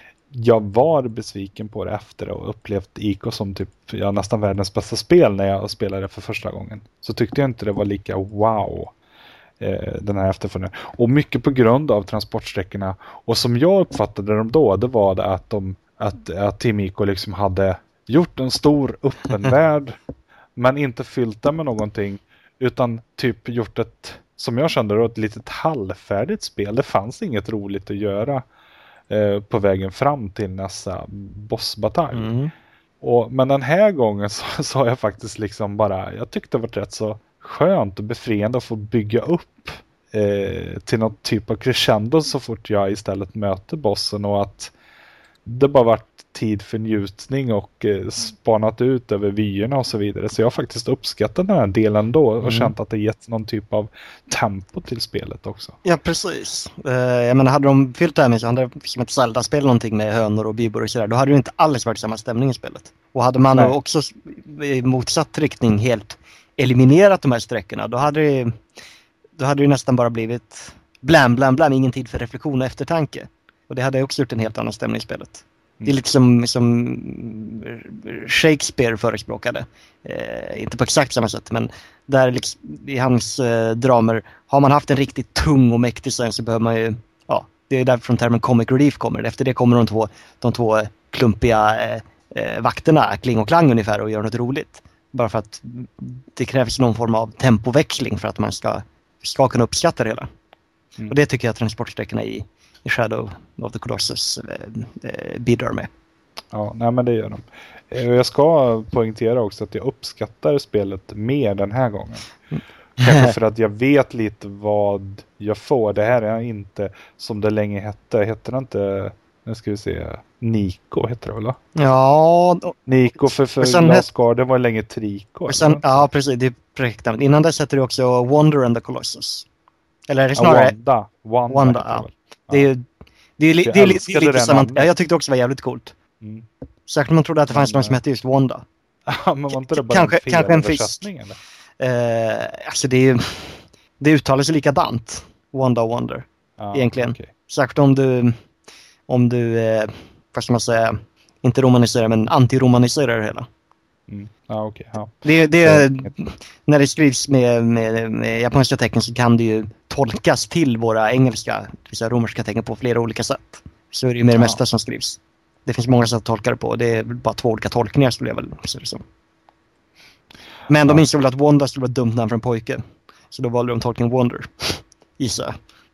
jag var besviken på det efter och upplevt Ico som typ ja, nästan världens bästa spel när jag spelade det för första gången. Så tyckte jag inte det var lika wow eh, den här efterföljningen. Och mycket på grund av transportsträckorna. Och som jag uppfattade dem då, det var det att, de, att, att Team Ico liksom hade gjort en stor öppen värld men inte fyllt den med någonting utan typ gjort ett, som jag kände då, ett litet halvfärdigt spel. Det fanns inget roligt att göra på vägen fram till nästa bossbatalj. Mm. Och, men den här gången så, så har jag faktiskt liksom bara, jag tyckte det var rätt så skönt och befriande att få bygga upp eh, till något typ av crescendo så fort jag istället möter bossen och att det bara varit tid för njutning och eh, spanat ut över vyerna och så vidare. Så jag har faktiskt uppskattat den här delen då och mm. känt att det gett någon typ av tempo till spelet också. Ja, precis. Uh, jag menar, hade de fyllt det här med så hade det som ett Zelda-spel någonting med hönor och bibor och sådär, då hade det inte alls varit samma stämning i spelet. Och hade man Nej. också i motsatt riktning helt eliminerat de här sträckorna, då hade det, då hade det nästan bara blivit blam, blam, blam, ingen tid för reflektion och eftertanke. Och det hade också gjort en helt annan stämning i spelet. Det är lite som, som Shakespeare förespråkade. Eh, inte på exakt samma sätt, men där liksom, i hans eh, dramer har man haft en riktigt tung och mäktig scen så behöver man ju, ja, det är därför termen comic relief kommer. Efter det kommer de två, de två klumpiga eh, vakterna, Kling och Klang ungefär, och gör något roligt. Bara för att det krävs någon form av tempoväxling för att man ska, ska kunna uppskatta det hela. Mm. Och det tycker jag att transportsträckorna i i Shadow of the Colossus eh, eh, bidrar med. Ja, nej men det gör de. Eh, jag ska poängtera också att jag uppskattar spelet mer den här gången. Mm. Kanske för att jag vet lite vad jag får. Det här är inte som det länge hette. Heter det inte, nu ska vi se, Nico heter det väl? Ja. Nico för, för sen Last Guardian var länge Trico. Sen, ja, precis. Det är projektet. Innan dess heter det också Wonder and the Colossus. Eller är det snarare... Ja, Wanda. Wanda, Wanda ja. Det är, det är, det är, det är, det är lite samma. Ja, jag tyckte också det var jävligt coolt. Mm. Särskilt man trodde att det fanns mm. någon som hette just Wanda. Ja, men var inte det bara kanske, en fel kanske en översättning, fisk. Eller? Eh, alltså det, det uttalas likadant. Wanda Wonder. Ja, egentligen. Okay. Särskilt om du, om du eh, vad ska man säga, inte romaniserar men antiromaniserar det hela. Mm. Ja, okay, ja. Det, det, när det skrivs med, med, med japanska tecken så kan det ju tolkas till våra engelska, det vill säga romerska tecken på flera olika sätt. Så är det ju med det mesta ja. som skrivs. Det finns många sätt att tolka det på. Det är bara två olika tolkningar skulle jag väl säga det som. Men de ja. insåg väl att Wanda skulle vara ett dumt namn för en pojke. Så då valde de tolkningen Wonder. Gissa.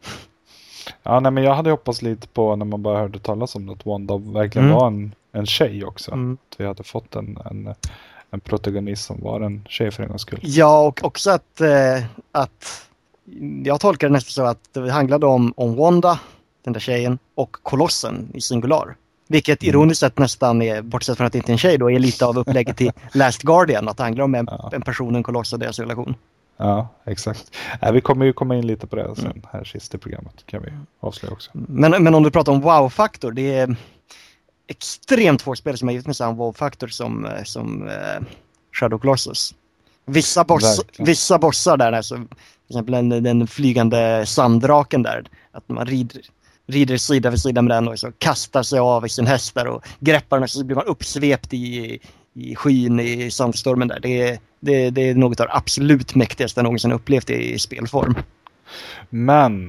Ja, nej, men jag hade hoppats lite på när man bara hörde talas om att Wanda verkligen mm. var en, en tjej också. Mm. Att vi hade fått en, en, en protagonist som var en tjej för en gångs skull. Ja, och också att, eh, att jag tolkar det nästan så att det handlade om, om Wanda, den där tjejen, och Kolossen i singular. Vilket mm. ironiskt sett nästan är, bortsett från att det inte är en tjej då, är lite av upplägget till Last Guardian. Att det handlar om en, ja. en person, en koloss och deras relation. Ja, exakt. Äh, vi kommer ju komma in lite på det sen mm. här sist i programmet. Kan vi avslöja också. Men, men om du pratar om wow-faktor, det är extremt få spel som har gett med samma wow-faktor som, som uh, Shadow Colossus. Vissa, boss, vissa bossar där, alltså, till exempel den, den flygande sanddraken där, att man rider, rider sida vid sida med den och så kastar sig av i sin häst där och greppar den och så blir man uppsvept i, i skyn i sandstormen där. Det är, det, det är något av det absolut mäktigaste jag någonsin upplevt i spelform. Men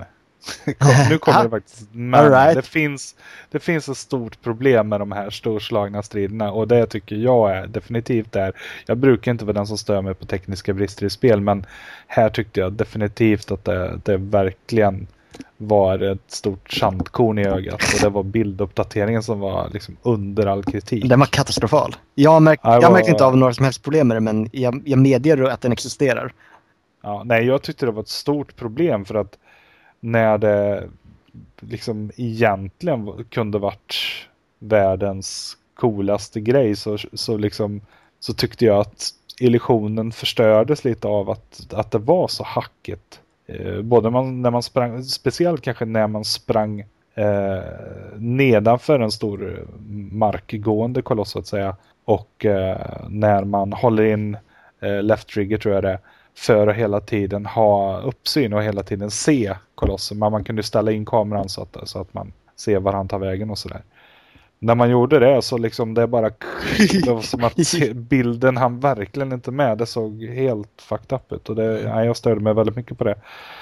nu kommer det faktiskt men right. det, finns, det finns ett stort problem med de här storslagna striderna och det tycker jag är definitivt är, jag brukar inte vara den som stör mig på tekniska brister i spel, men här tyckte jag definitivt att det, det verkligen var ett stort sandkorn i ögat och det var bilduppdateringen som var liksom under all kritik. Den var katastrofal. Jag märkte var... märkt inte av några som helst problem med det, men jag, jag medger att den existerar. Ja, nej, jag tyckte det var ett stort problem för att när det liksom egentligen kunde varit världens coolaste grej så, så, liksom, så tyckte jag att illusionen förstördes lite av att, att det var så hackigt. Eh, både man, när man sprang, speciellt kanske när man sprang eh, nedanför en stor markgående koloss så att säga, och eh, när man håller in eh, left trigger tror jag det är, för att hela tiden ha uppsyn och hela tiden se kolossen. Men man kunde ställa in kameran så att, så att man ser var han tar vägen och sådär. När man gjorde det så liksom det bara det var som att bilden han verkligen inte med. Det såg helt fucked up ut och det, ja, jag störde mig väldigt mycket på det.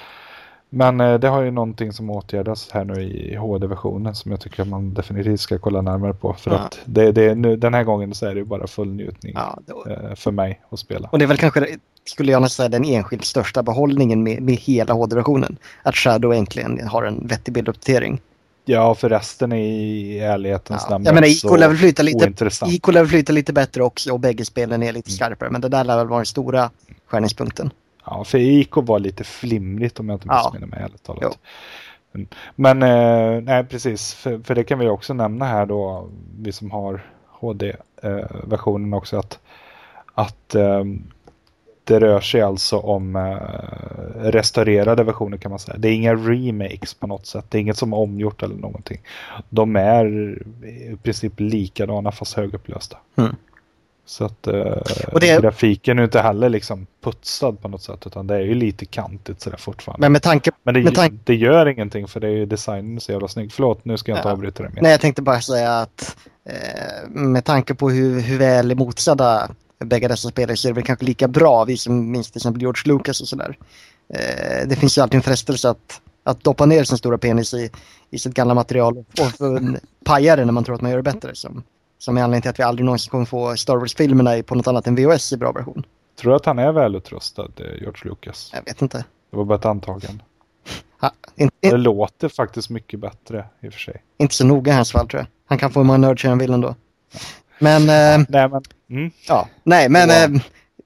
Men eh, det har ju någonting som åtgärdas här nu i H D-versionen som jag tycker man definitivt ska kolla närmare på. För ja. att det, det, nu, den här gången så är det ju bara full njutning ja, då... eh, för mig att spela. Och det är väl kanske, skulle jag nästan säga, den enskilt största behållningen med, med hela H D-versionen. Att Shadow egentligen har en vettig bilduppdatering. Ja, för resten är i ärlighetens namn. Ja. Jag menar, Ico lär väl flyta lite, Ico lär väl flyta lite bättre också och bägge spelen är lite mm. skarpare. Men det där lär väl vara den stora skärningspunkten. Ja, för Ico var lite flimrigt om jag inte missminner mig ärligt talat. Jo. Men eh, nej, precis. För, för det kan vi också nämna här då, vi som har H D-versionen eh, också, att, att eh, det rör sig alltså om eh, restaurerade versioner kan man säga. Det är inga remakes på något sätt. Det är inget som är omgjort eller någonting. De är i princip likadana fast högupplösta. Mm. Så att eh, och det... grafiken är inte heller liksom putsad på något sätt utan det är ju lite kantigt sådär fortfarande. Men, med tanke... Men det, med tanke... det gör ingenting för det är ju designen så jävla snygg. Förlåt, nu ska jag inte ja. avbryta det mer. Nej, jag tänkte bara säga att eh, med tanke på hur, hur väl motsadda bägge dessa spelare så är det väl kanske lika bra, vi som minns till exempel George Lucas och sådär. Eh, det finns ju alltid en frestelse att, att doppa ner sin stora penis i, i sitt gamla material och, och paja det när man tror att man gör det bättre. Som, som är anledningen till att vi aldrig någonsin kommer få Star Wars-filmerna på något annat än V H S i bra version. Tror du att han är välutrustad, George Lucas? Jag vet inte. Det var bara ett antagande. Ha, in, in, det låter faktiskt mycket bättre i och för sig. Inte så noga i hans fall tror jag. Han kan få hur många nördtjejer han vill ändå. Ja. Men, eh, nej, men, mm. ja, nej, men eh,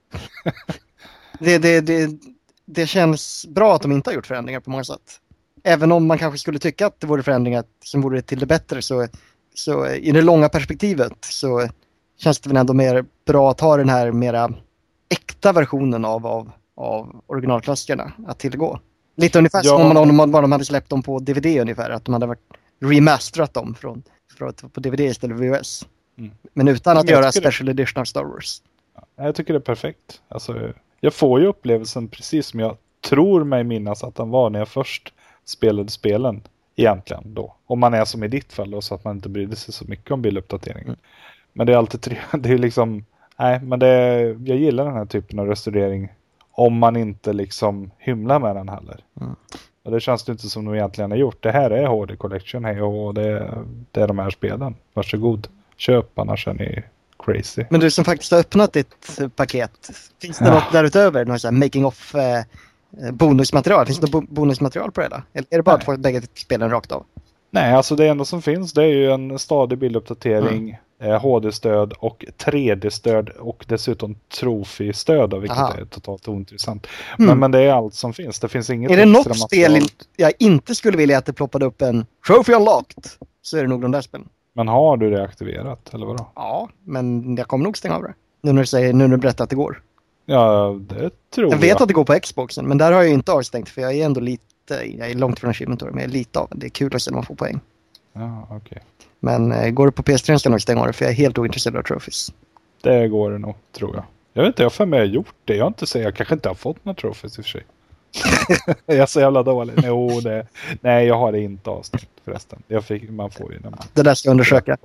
det, det, det, det känns bra att de inte har gjort förändringar på många sätt. Även om man kanske skulle tycka att det vore förändringar som vore till det bättre så, så i det långa perspektivet så känns det väl ändå mer bra att ha den här mera äkta versionen av, av, av originalklassikerna att tillgå. Lite ungefär ja. som om man bara de hade släppt dem på D V D ungefär, att de hade varit remasterat dem från, från på D V D istället för V H S. Mm. Men utan att göra special edition av Star Wars. Jag tycker det är perfekt. Alltså, jag får ju upplevelsen precis som jag tror mig minnas att den var när jag först spelade spelen. Egentligen då. Om man är som i ditt fall då, så att man inte brydde sig så mycket om bilduppdateringen. Mm. Men det är alltid tre. Det är liksom... Nej, men det är, jag gillar den här typen av restaurering. Om man inte liksom hymlar med den heller. Mm. Och det känns det inte som de egentligen har gjort. Det här är H D Collection hej, och det, det är de här spelen. Varsågod. Köp, annars är ni crazy. Men du som faktiskt har öppnat ditt paket. Finns det ja. något därutöver? Något sån här making of eh, bonusmaterial? Finns det något bonusmaterial på det då? Eller är det bara Nej. att få bägge spelen rakt av? Nej, alltså det enda som finns det är ju en stadig bilduppdatering, mm. eh, H D-stöd och tre D-stöd och dessutom trofistöd, vilket Aha. är totalt ointressant. Mm. Men, men det är allt som finns. Det finns inget. Är det något spel jag inte skulle vilja att det ploppade upp en Trophy Unlocked, så är det nog de där spelen. Men har du det aktiverat, eller vadå? Ja, men jag kommer nog stänga av det. Nu när du, säger, nu när du berättar att det går. Ja, det tror jag. Jag vet att det går på Xboxen, men där har jag ju inte avstängt, för jag är ändå lite, jag är långt från achievement, men jag är lite av det. Det är kul att se när man får poäng. Ja, okej. Okay. Men eh, går det på P S tre ska jag nog stänga av det, för jag är helt ointresserad av trophies. Det går det nog, tror jag. Jag vet inte, jag har för mig gjort det. Jag har inte sagt, jag kanske inte har fått några trophies i och för sig. Jag är så jävla dålig. Nej, det, nej, jag har det inte avstängt förresten. Jag fick, man får ju när man, det där ska jag undersöka.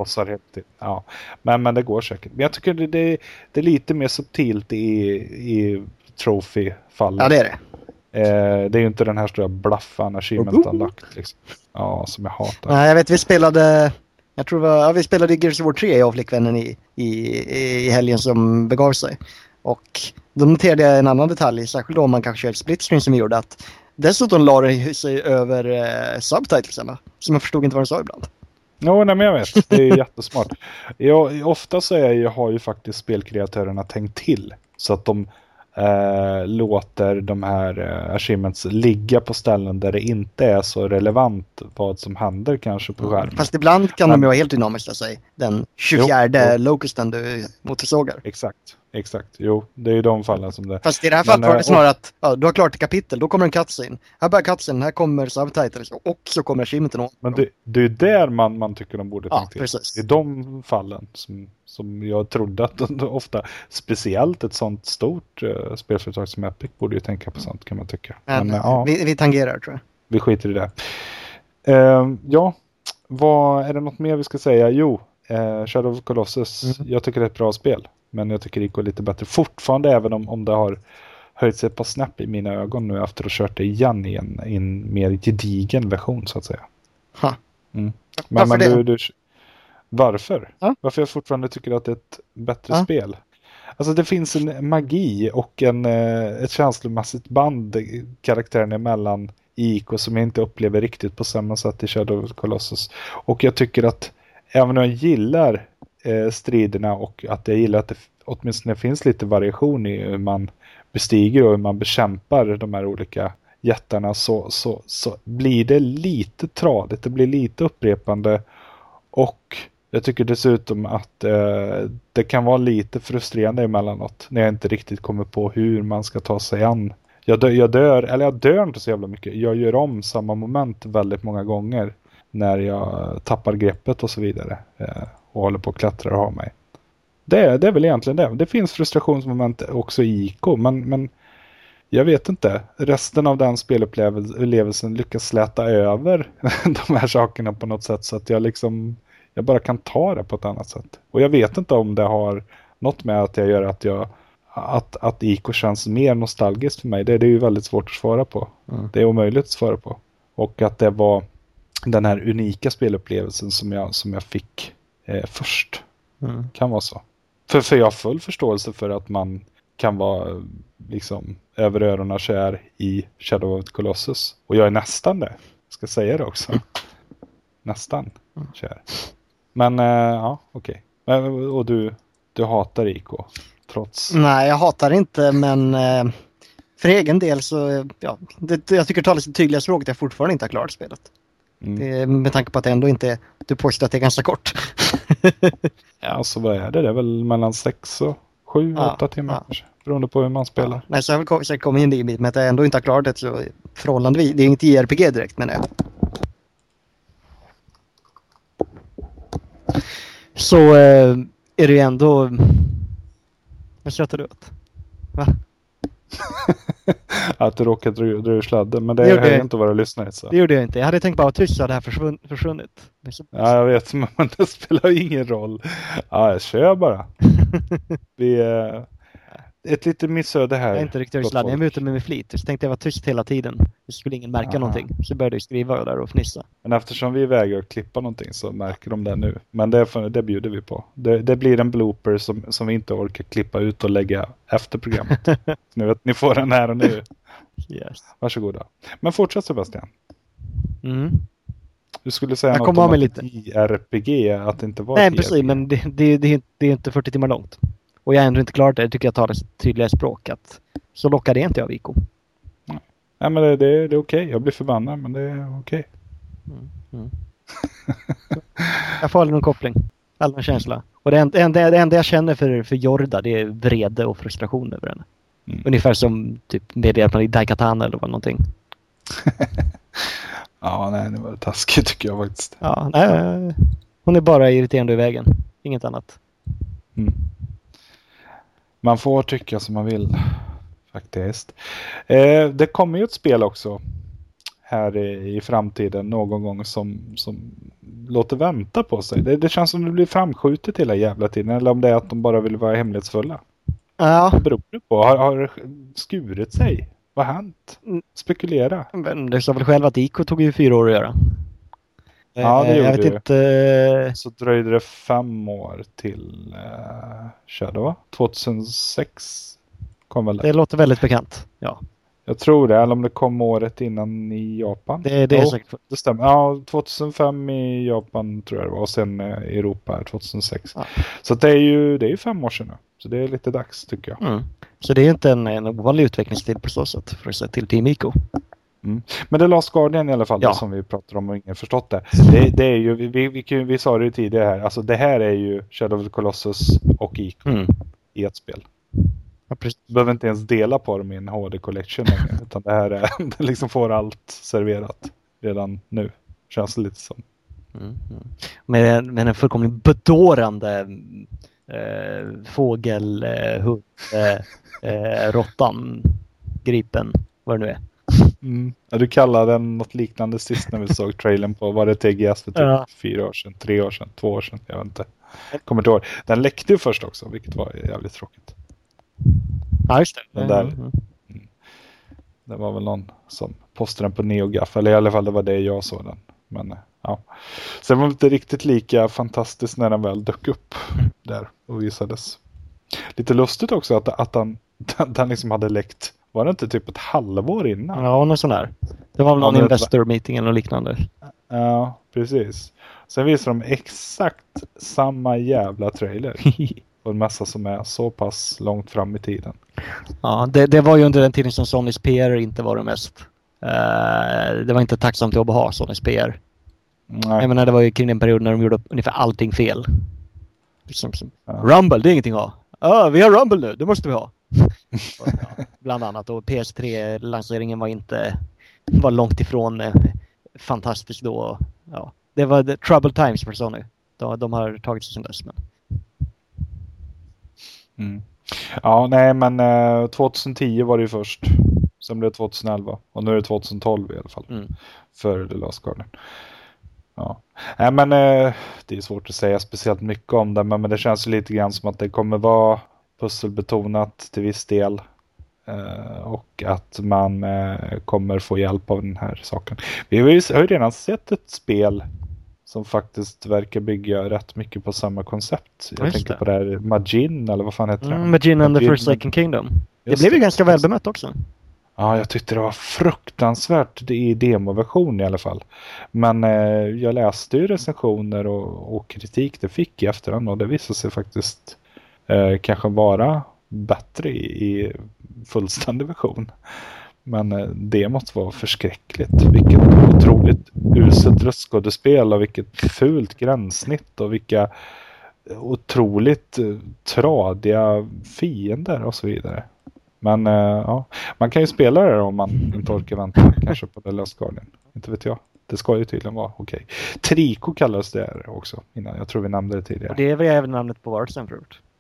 Ja, men, men det går säkert. Men jag tycker det, det, det är lite mer subtilt i, i trophy-fallet. Ja, det är det. Eh, det är ju inte den här stora blaffan achievement unlocked liksom. Ja, som jag hatar. Nej, jag vet, vi spelade jag tror var, ja, vi spelade Gears of War tre jag och flickvännen i, i, i helgen som begav sig. Och då noterade jag en annan detalj, särskilt om man kanske kör ett split screen som vi gjorde, att dessutom la det sig över eh, subtitlesarna, som jag förstod inte vad de sa ibland. Jo, nej, men jag vet. Det är jättesmart. Jag, ofta så är jag, har ju faktiskt spelkreatörerna tänkt till så att de eh, låter de här eh, achievements ligga på ställen där det inte är så relevant vad som händer kanske på skärmen. Fast ibland kan men, de ju vara helt dynamiska, säg. Den tjugofjärde locusten du motorsågar. Exakt. Exakt, jo, det är ju de fallen som det... Fast i det här fallet var det snarare att ja, du har klart ett kapitel, då kommer en cutscene. Här börjar cutscene, här kommer subtitles och så kommer achievementen. Men det, det är ju där man, man tycker de borde ja, tänka till. Precis. Det är de fallen som, som jag trodde att de, ofta, speciellt ett sånt stort uh, spelföretag som Epic borde ju tänka på sånt, kan man tycka. Men, Men ja, vi, vi tangerar, tror jag. Vi skiter i det. Uh, ja, vad är det något mer vi ska säga? Jo, uh, Shadow of the Colossus, mm. jag tycker det är ett bra spel. Men jag tycker det går lite bättre fortfarande, även om, om det har höjt sig på snabbt i mina ögon nu efter att ha kört det igen i en, i en mer gedigen version, så att säga. Ha. Mm. Men, varför men det? Du, du, varför? Ja? Varför jag fortfarande tycker att det är ett bättre ja. spel? Alltså det finns en magi och en, ett känslomässigt band karaktären emellan i I K som jag inte upplever riktigt på samma sätt i Shadow of the Colossus. Och jag tycker att även om jag gillar striderna och att jag gillar att det åtminstone finns lite variation i hur man bestiger och hur man bekämpar de här olika jättarna, så, så, så blir det lite tradigt, det blir lite upprepande, och jag tycker dessutom att eh, det kan vara lite frustrerande emellanåt när jag inte riktigt kommer på hur man ska ta sig an. Jag dör, jag dör, eller jag dör inte så jävla mycket, jag gör om samma moment väldigt många gånger när jag tappar greppet och så vidare. Eh, och håller på att klättra och ha mig. Det, det är väl egentligen det. Det finns frustrationsmoment också i I K, men, men jag vet inte. Resten av den spelupplevelsen lyckas släta över de här sakerna på något sätt, så att jag liksom jag bara kan ta det på ett annat sätt. Och jag vet inte om det har något med att jag gör att jag att, att I K känns mer nostalgiskt för mig. Det, det är ju väldigt svårt att svara på. Mm. Det är omöjligt att svara på. Och att det var den här unika spelupplevelsen som jag, som jag fick Eh, först. Mm. Kan vara så. För, för jag har full förståelse för att man kan vara liksom över öronen kär i Shadow of the Colossus. Och jag är nästan det. Jag ska säga det också. Nästan mm. kär. Men eh, ja, okej. Okay. Och du, du hatar I K trots... Nej, jag hatar inte, men eh, för egen del så ja, det, jag tycker det talar sitt tydliga språk att jag fortfarande inte har klarat spelet. Mm. Det, med tanke på att det ändå inte du påstår att det är ganska kort. Ja, så vad är det? Det är väl mellan sex och sju, ja, åtta timmar ja. kanske. Beroende på hur man spelar. Ja. Nej, så jag vill komma kom in i bit med att jag ändå inte har klarat det så förhållandevis. Det är inget J R P G direkt, men jag. Så eh, är det ju ändå Vad skrattar du åt? Va? Att du råkat dra, dra ur sladden. Men det, det är inte vad du lyssnar så. Det gjorde jag inte. Jag hade tänkt bara att tyst så hade det här försvunn, försvunnit. Så... Ja, jag vet. Men det spelar ju ingen roll. Ja, jag kör bara. Vi är ett litet missöde här. Jag är inte riktigt ur sladden. Jag är ute med min flit. Så tänkte jag vara tyst hela tiden. Det skulle ingen märka Aha. någonting. Så började jag skriva där och fnissa. Men eftersom vi vägrar att klippa någonting så märker de det nu. Men det, det bjuder vi på. Det, det blir en blooper som, som vi inte orkar klippa ut och lägga efter programmet. Ni vet, ni får den här och nu. Yes. Varsågoda. Men fortsätt Sebastian. Mm. Du skulle säga jag något om lite. J R P G, att det inte var Nej, precis. Men det, det, det, det är inte fyrtio timmar långt. Och jag är ändå inte klart det. Jag tycker jag tar det tydliga språk. Att så lockar det inte jag Vico. Nej, men det, det, det är okej. Jag blir förbannad, men det är okej. Mm, mm. Jag får aldrig någon koppling. Aldrig någon känsla. Och det enda, det enda jag känner för, för Jorda, det är vrede och frustration över henne. Mm. Ungefär som typ medhjälparen i Daikatana eller vad någonting. Ja, nej, det var taskigt tycker jag faktiskt. Ja, nej, hon är bara irriterande i vägen. Inget annat. Mm. Man får tycka som man vill. Faktiskt. Eh, det kommer ju ett spel också här i, i framtiden någon gång som, som låter vänta på sig. Det, det känns som det blir framskjutet hela jävla tiden. Eller om det är att de bara vill vara hemlighetsfulla. Ja. Vad beror det på? Har, har det skurit sig? Vad har hänt? Spekulera. Men det sa väl själv att I K tog ju fyra år att göra. Ja, det gjorde jag vet det. Inte... Så dröjde det fem år till uh, Shadow, va? tjugohundrasex kom väl det. Det låter väldigt bekant, ja. Jag tror det, eller om det kom året innan i Japan. Det, det är jo, säkert. Det stämmer. Ja, tjugohundrafem i Japan tror jag det var. Och sen i Europa tjugohundrasex. Ja. Så det är ju det är fem år sedan nu. Så det är lite dags tycker jag. Mm. Så det är inte en, en ovanlig utvecklingstid på så sätt för att säga till Team I K. Mm. Men det Last Guardian i alla fall, ja. som vi pratar om och ingen förstått det. Det, det är ju, vi, vi, vi, vi sa det ju tidigare här, alltså det här är ju Shadow of the Colossus och I K mm. i ett spel. Ja, du behöver inte ens dela på dem i en H D Collection längre, utan det här är, det liksom får allt serverat redan nu. Känns det lite som. Mm, mm. Med, med en fullkomligt bedårande eh, fågel, eh, hund, eh, eh, råttan, gripen, vad det nu är. Mm. Ja, du kallade den något liknande sist när vi såg trailern på, var det T G S för typ ja. fyra år sedan, tre år sedan, två år sedan, jag vet inte. Kommer inte ihåg. Den läckte ju först också, vilket var jävligt tråkigt. Ja, just det. Den där, mm. Det var väl någon som postade den på NeoGAF, eller i alla fall det var det jag såg den. Men ja. Sen var det inte riktigt lika fantastiskt när den väl dök upp där och visades. Lite lustigt också att, att han, att han liksom hade läckt. Var det inte typ ett halvår innan? Ja, någon sån där. Det var väl någon ja, investor meeting eller liknande. Ja, precis. Sen visar de exakt samma jävla trailer. Och en massa som är så pass långt fram i tiden. Ja, det, det var ju under den tiden som Sonys P R inte var det mest. Uh, det var inte tacksamt jobb att ha Sonys P R. Nej. Jag menar, det var ju kring den perioden när de gjorde ungefär allting fel. Liksom, som, ja. Rumble, det är ingenting att ha. Ja, ah, vi har Rumble nu, det måste vi ha. Och, ja, bland annat. Och P S tre-lanseringen var inte var långt ifrån eh, fantastisk då. Ja, det var the trouble times för Sony. De, de har tagit sig sin dess. Men... Mm. Ja, nej men eh, tjugohundratio var det ju först. Sen blev det tjugoelva. Och nu är det tjugotolv i alla fall. Mm. För The Last Guardian. Ja. Nej men eh, det är svårt att säga speciellt mycket om det. Men, men det känns ju lite grann som att det kommer vara pusselbetonat till viss del. Eh, och att man eh, kommer få hjälp av den här saken. Vi har ju, har ju redan sett ett spel som faktiskt verkar bygga rätt mycket på samma koncept. Jag Just tänker det. på det här Majin, eller vad fan heter det? Mm, Majin and the Forsaken Kingdom. Det blev ju ganska väl bemött också. Ja, jag tyckte det var fruktansvärt i demoversion i alla fall. Men eh, jag läste ju recensioner och, och kritik det fick i efterhand. Och det visade sig faktiskt eh, kanske vara bättre i, i fullständig version. Men eh, det måste vara förskräckligt. Vilket otroligt uselt röstskådespel och vilket fult gränssnitt och vilka otroligt eh, tradiga fiender och så vidare. Men eh, ja, man kan ju spela det om man inte orkar vänta kanske på The Last Guardian. Inte vet jag. Det ska ju tydligen vara okej. Okay. Trico kallades det också innan. Jag tror vi nämnde det tidigare. Och det är väl även namnet på varelsen förut.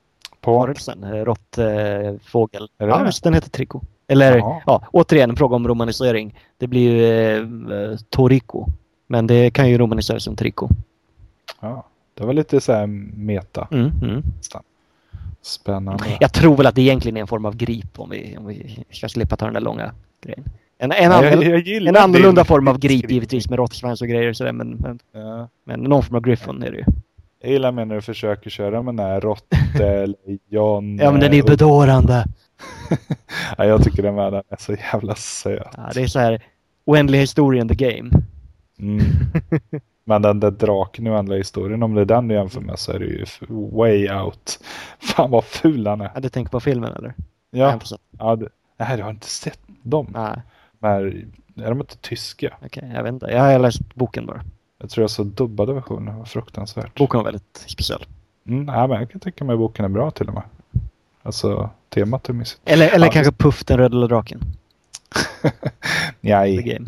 På? varelsen, råttfågel. Är det Ja, det? visst, den heter Trico. Eller, Jaha. ja, återigen en fråga om romanisering. Det blir ju eh, Toriko. Men det kan ju romaniseras som Trico. Ja, det var lite så här meta. Mm, mm. Spännande. Jag tror väl att det egentligen är en form av grip om vi, om vi ska slippa ta den där långa grejen. En, en, Nej, annan, jag, jag gillar en annorlunda din- form av grip givetvis med råttsvans och grejer och sådär, men, men, Ja. men någon form av griffon är det ju. Jag gillar med när du försöker köra med den här råtte, lejon. Ja, men den är eh, bedårande. ja, jag tycker den här är så jävla söt. Ja, det är så här oändlig historia in the game. Mm. Men den där draken och andra historien, om det är den du jämför med så är det ju way out. Fan vad ful han är. Ja, du tänker på filmen eller? Ja, Jag inte ja det, nej, jag har inte sett dem. Nej, Men är de inte tyska? okej, jag vet inte. Jag har läst boken bara. Jag tror jag så dubbade versionen, var fruktansvärt. Boken var väldigt speciell. Mm, nej, men jag kan tänka mig att boken är bra till och med. Alltså, temat är mysigt. Eller, eller Ja, kanske Puff, den röda lilla draken. The Nej, game.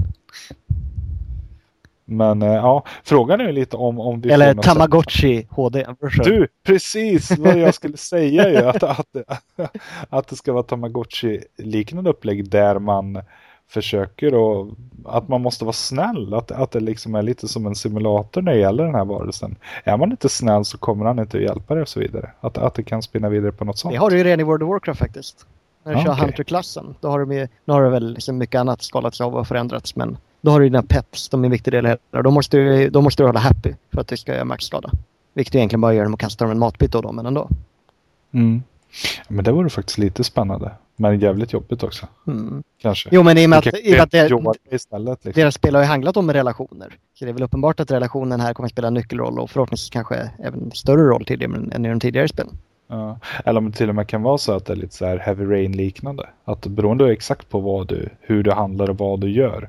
men eh, ja, frågan är ju lite om, om vi Eller får något Tamagotchi H D. sätt- Du, precis vad jag skulle säga ju. Att, att, att det ska vara Tamagotchi-liknande upplägg där man försöker och att man måste vara snäll. Att, att det liksom är lite som en simulator när det gäller den här varelsen. Är man inte snäll så kommer han inte att hjälpa dig och så vidare. Att, att det kan spinna vidare på något sånt. Det har du ju redan i World of Warcraft faktiskt. När du Ah, kör okej. Hunter-klassen. Då har du med, nu har det väl liksom mycket annat skalats av och förändrats. Men då har du dina pets, de är en viktig del här. Då måste du, då måste du hålla happy för att du ska göra maxskada. Vilket egentligen bara gör dem att kasta dem en matbit av dem, men ändå. Mm. Men det vore faktiskt lite spännande. Men jävligt jobbigt också. Mm. Kanske. Jo, men i och med Du att, kan i och med att det, jobba istället, liksom. deras spel har ju handlat om relationer. Så det är väl uppenbart att relationen här kommer att spela en nyckelroll och förhoppningsvis kanske även större roll tidigare än i de tidigare spelen. Ja. Eller om det till och med kan vara så att det är lite så här Heavy Rain-liknande. Att beroende exakt på vad du, hur du handlar och vad du gör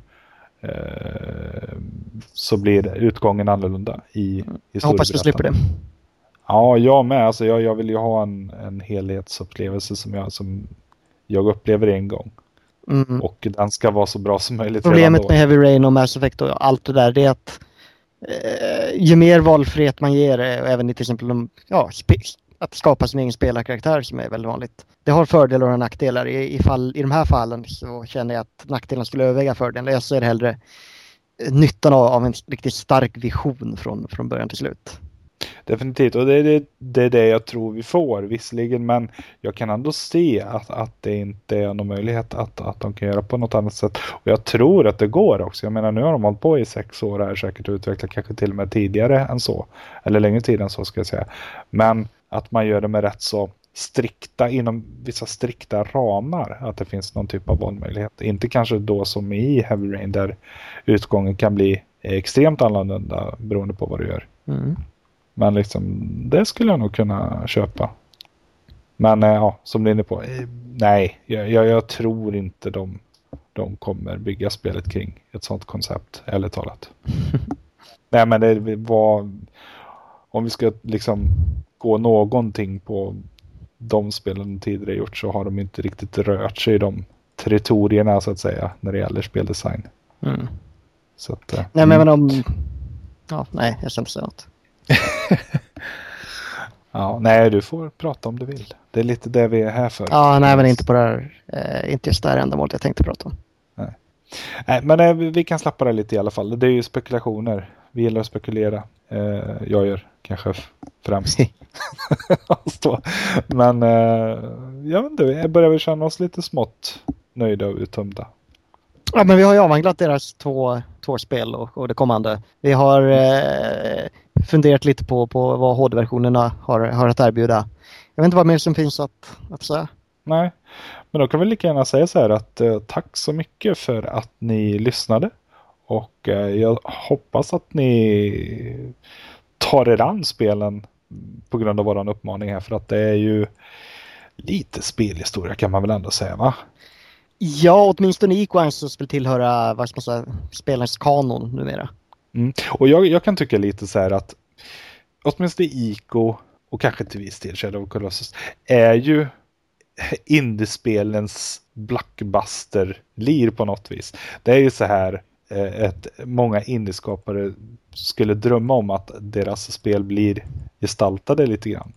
eh, så blir utgången annorlunda i Jag hoppas vi slipper det. Ja, jag med. Alltså jag, jag vill ju ha en, en helhetsupplevelse som jag, som jag upplever en gång. Mm. Och den ska vara så bra som möjligt. Problemet redan då. med Heavy Rain och Mass Effect och allt det där, det är att eh, ju mer valfrihet man ger, eh, och även i till exempel de, ja, spe- att skapa sin egen spelarkaraktär som är väldigt vanligt. Det har fördelar och nackdelar. I, i, fall, I de här fallen så känner jag att nackdelen skulle överväga fördelen. Jag ser hellre nyttan av, av en riktigt stark vision från, från början till slut. Definitivt, och det är det, det är det jag tror vi får visserligen, men jag kan ändå se att, att det inte är någon möjlighet att, att de kan göra på något annat sätt. Och jag tror att det går också. Jag menar, nu har de hållit på i sex år här säkert och utvecklat kanske till och med tidigare än så. Eller längre tid än så ska jag säga. Men att man gör det med rätt så strikta, inom vissa strikta ramar, att det finns någon typ av valmöjlighet. Inte kanske då som i Heavy Rain där utgången kan bli extremt annorlunda beroende på vad du gör. Mm. Men liksom, det skulle jag nog kunna köpa. Men eh, ja, som du är inne på, eh, nej, jag, jag, jag tror inte de, de kommer bygga spelet kring ett sånt koncept, ärligt talat. Nej, men det var, om vi ska liksom gå någonting på de spelen tidigare gjort, så har de inte riktigt rört sig i de territorierna så att säga när det gäller speldesign. Mm. Så att, eh, Nej, men om... Ja, nej, jag ska inte säga något. ja, nej, du får prata om du vill. Det är lite det vi är här för. Ja, nej, men inte på det här, eh, inte just det här ändamålet jag tänkte prata om. Nej, nej men eh, vi kan släppa det lite i alla fall. Det är ju spekulationer. Vi gillar att spekulera. Eh, jag gör kanske f- främst. Men eh, jag vet inte, jag börjar väl känna oss lite smått nöjda och uttömda. Ja, men vi har ju avhandlat deras två, två spel och, och det kommande. Vi har eh, funderat lite på, på vad H D-versionerna har, har att erbjuda. Jag vet inte vad mer som finns att, att säga. Nej, men då kan vi lika gärna säga så här att eh, tack så mycket för att ni lyssnade. Och eh, jag hoppas att ni tar er an spelen på grund av våran uppmaning här. För att det är ju lite spelhistoria kan man väl ändå säga, va? Ja, åtminstone Ico anses väl tillhöra, vad ska man säga, spelarens kanon numera. Mm. Och jag, jag kan tycka lite så här att åtminstone Ico och kanske till viss del Shadow of Colossus är ju indiespelens blockbuster-lir på något vis. Det är ju så här eh, att många indieskapare skulle drömma om att deras spel blir gestaltade lite grann.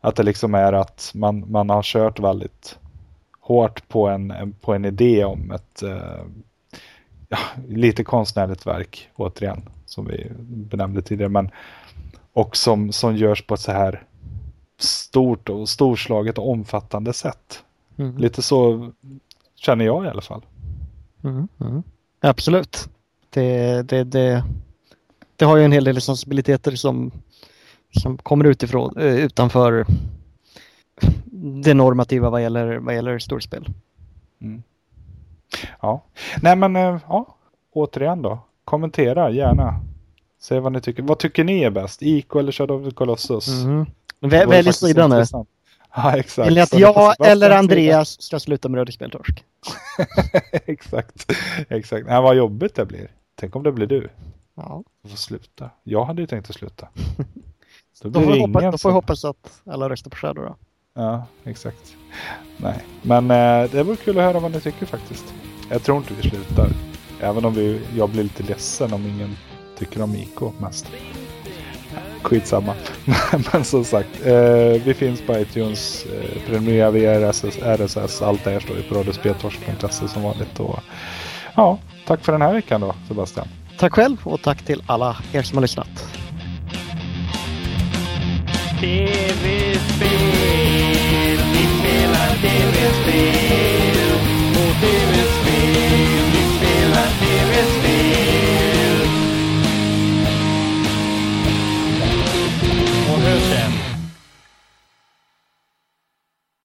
Att det liksom är att man, man har kört väldigt hårt på en, på en idé om ett eh, ja, lite konstnärligt verk, återigen, som vi benämnde tidigare, men och som, som görs på ett så här stort och storslaget och omfattande sätt. Mm. Lite så känner jag i alla fall. Mm, mm. Absolut. Det, det, det, det har ju en hel del sensibiliteter som, som kommer utifrån, utanför det normativa vad gäller, vad gäller storspel. Mm. Ja. Nej men, ja, återigen då. Kommentera gärna. Säg vad ni tycker. Vad tycker ni är bäst? I K eller Shadow of the Colossus? Mm. Vä- välj sida nu. Ja, exakt. Eller att jag eller Andreas ska sluta med rödspeltorsk. Exakt. Exakt. Nej, vad jobbigt det blir. Tänk om det blir du. Ja. Du får sluta. Jag hade ju tänkt att sluta. Då, då, får, hoppas, då får jag hoppas att alla röstar på Shadow då. Ja, exakt. Nej, men eh, det var kul att höra vad ni tycker faktiskt. Jag tror inte vi slutar. Även om vi, jag blir lite ledsen om ingen tycker om I K mest. Skitsamma. Men som sagt, eh, vi finns på iTunes, eh, prenumerera via R S S, R S S, allt det här står ju på radiospeltorsk punkt se som vanligt. Och, ja, tack för den här veckan då, Sebastian. Tack själv och tack till alla er som har lyssnat. T V-spel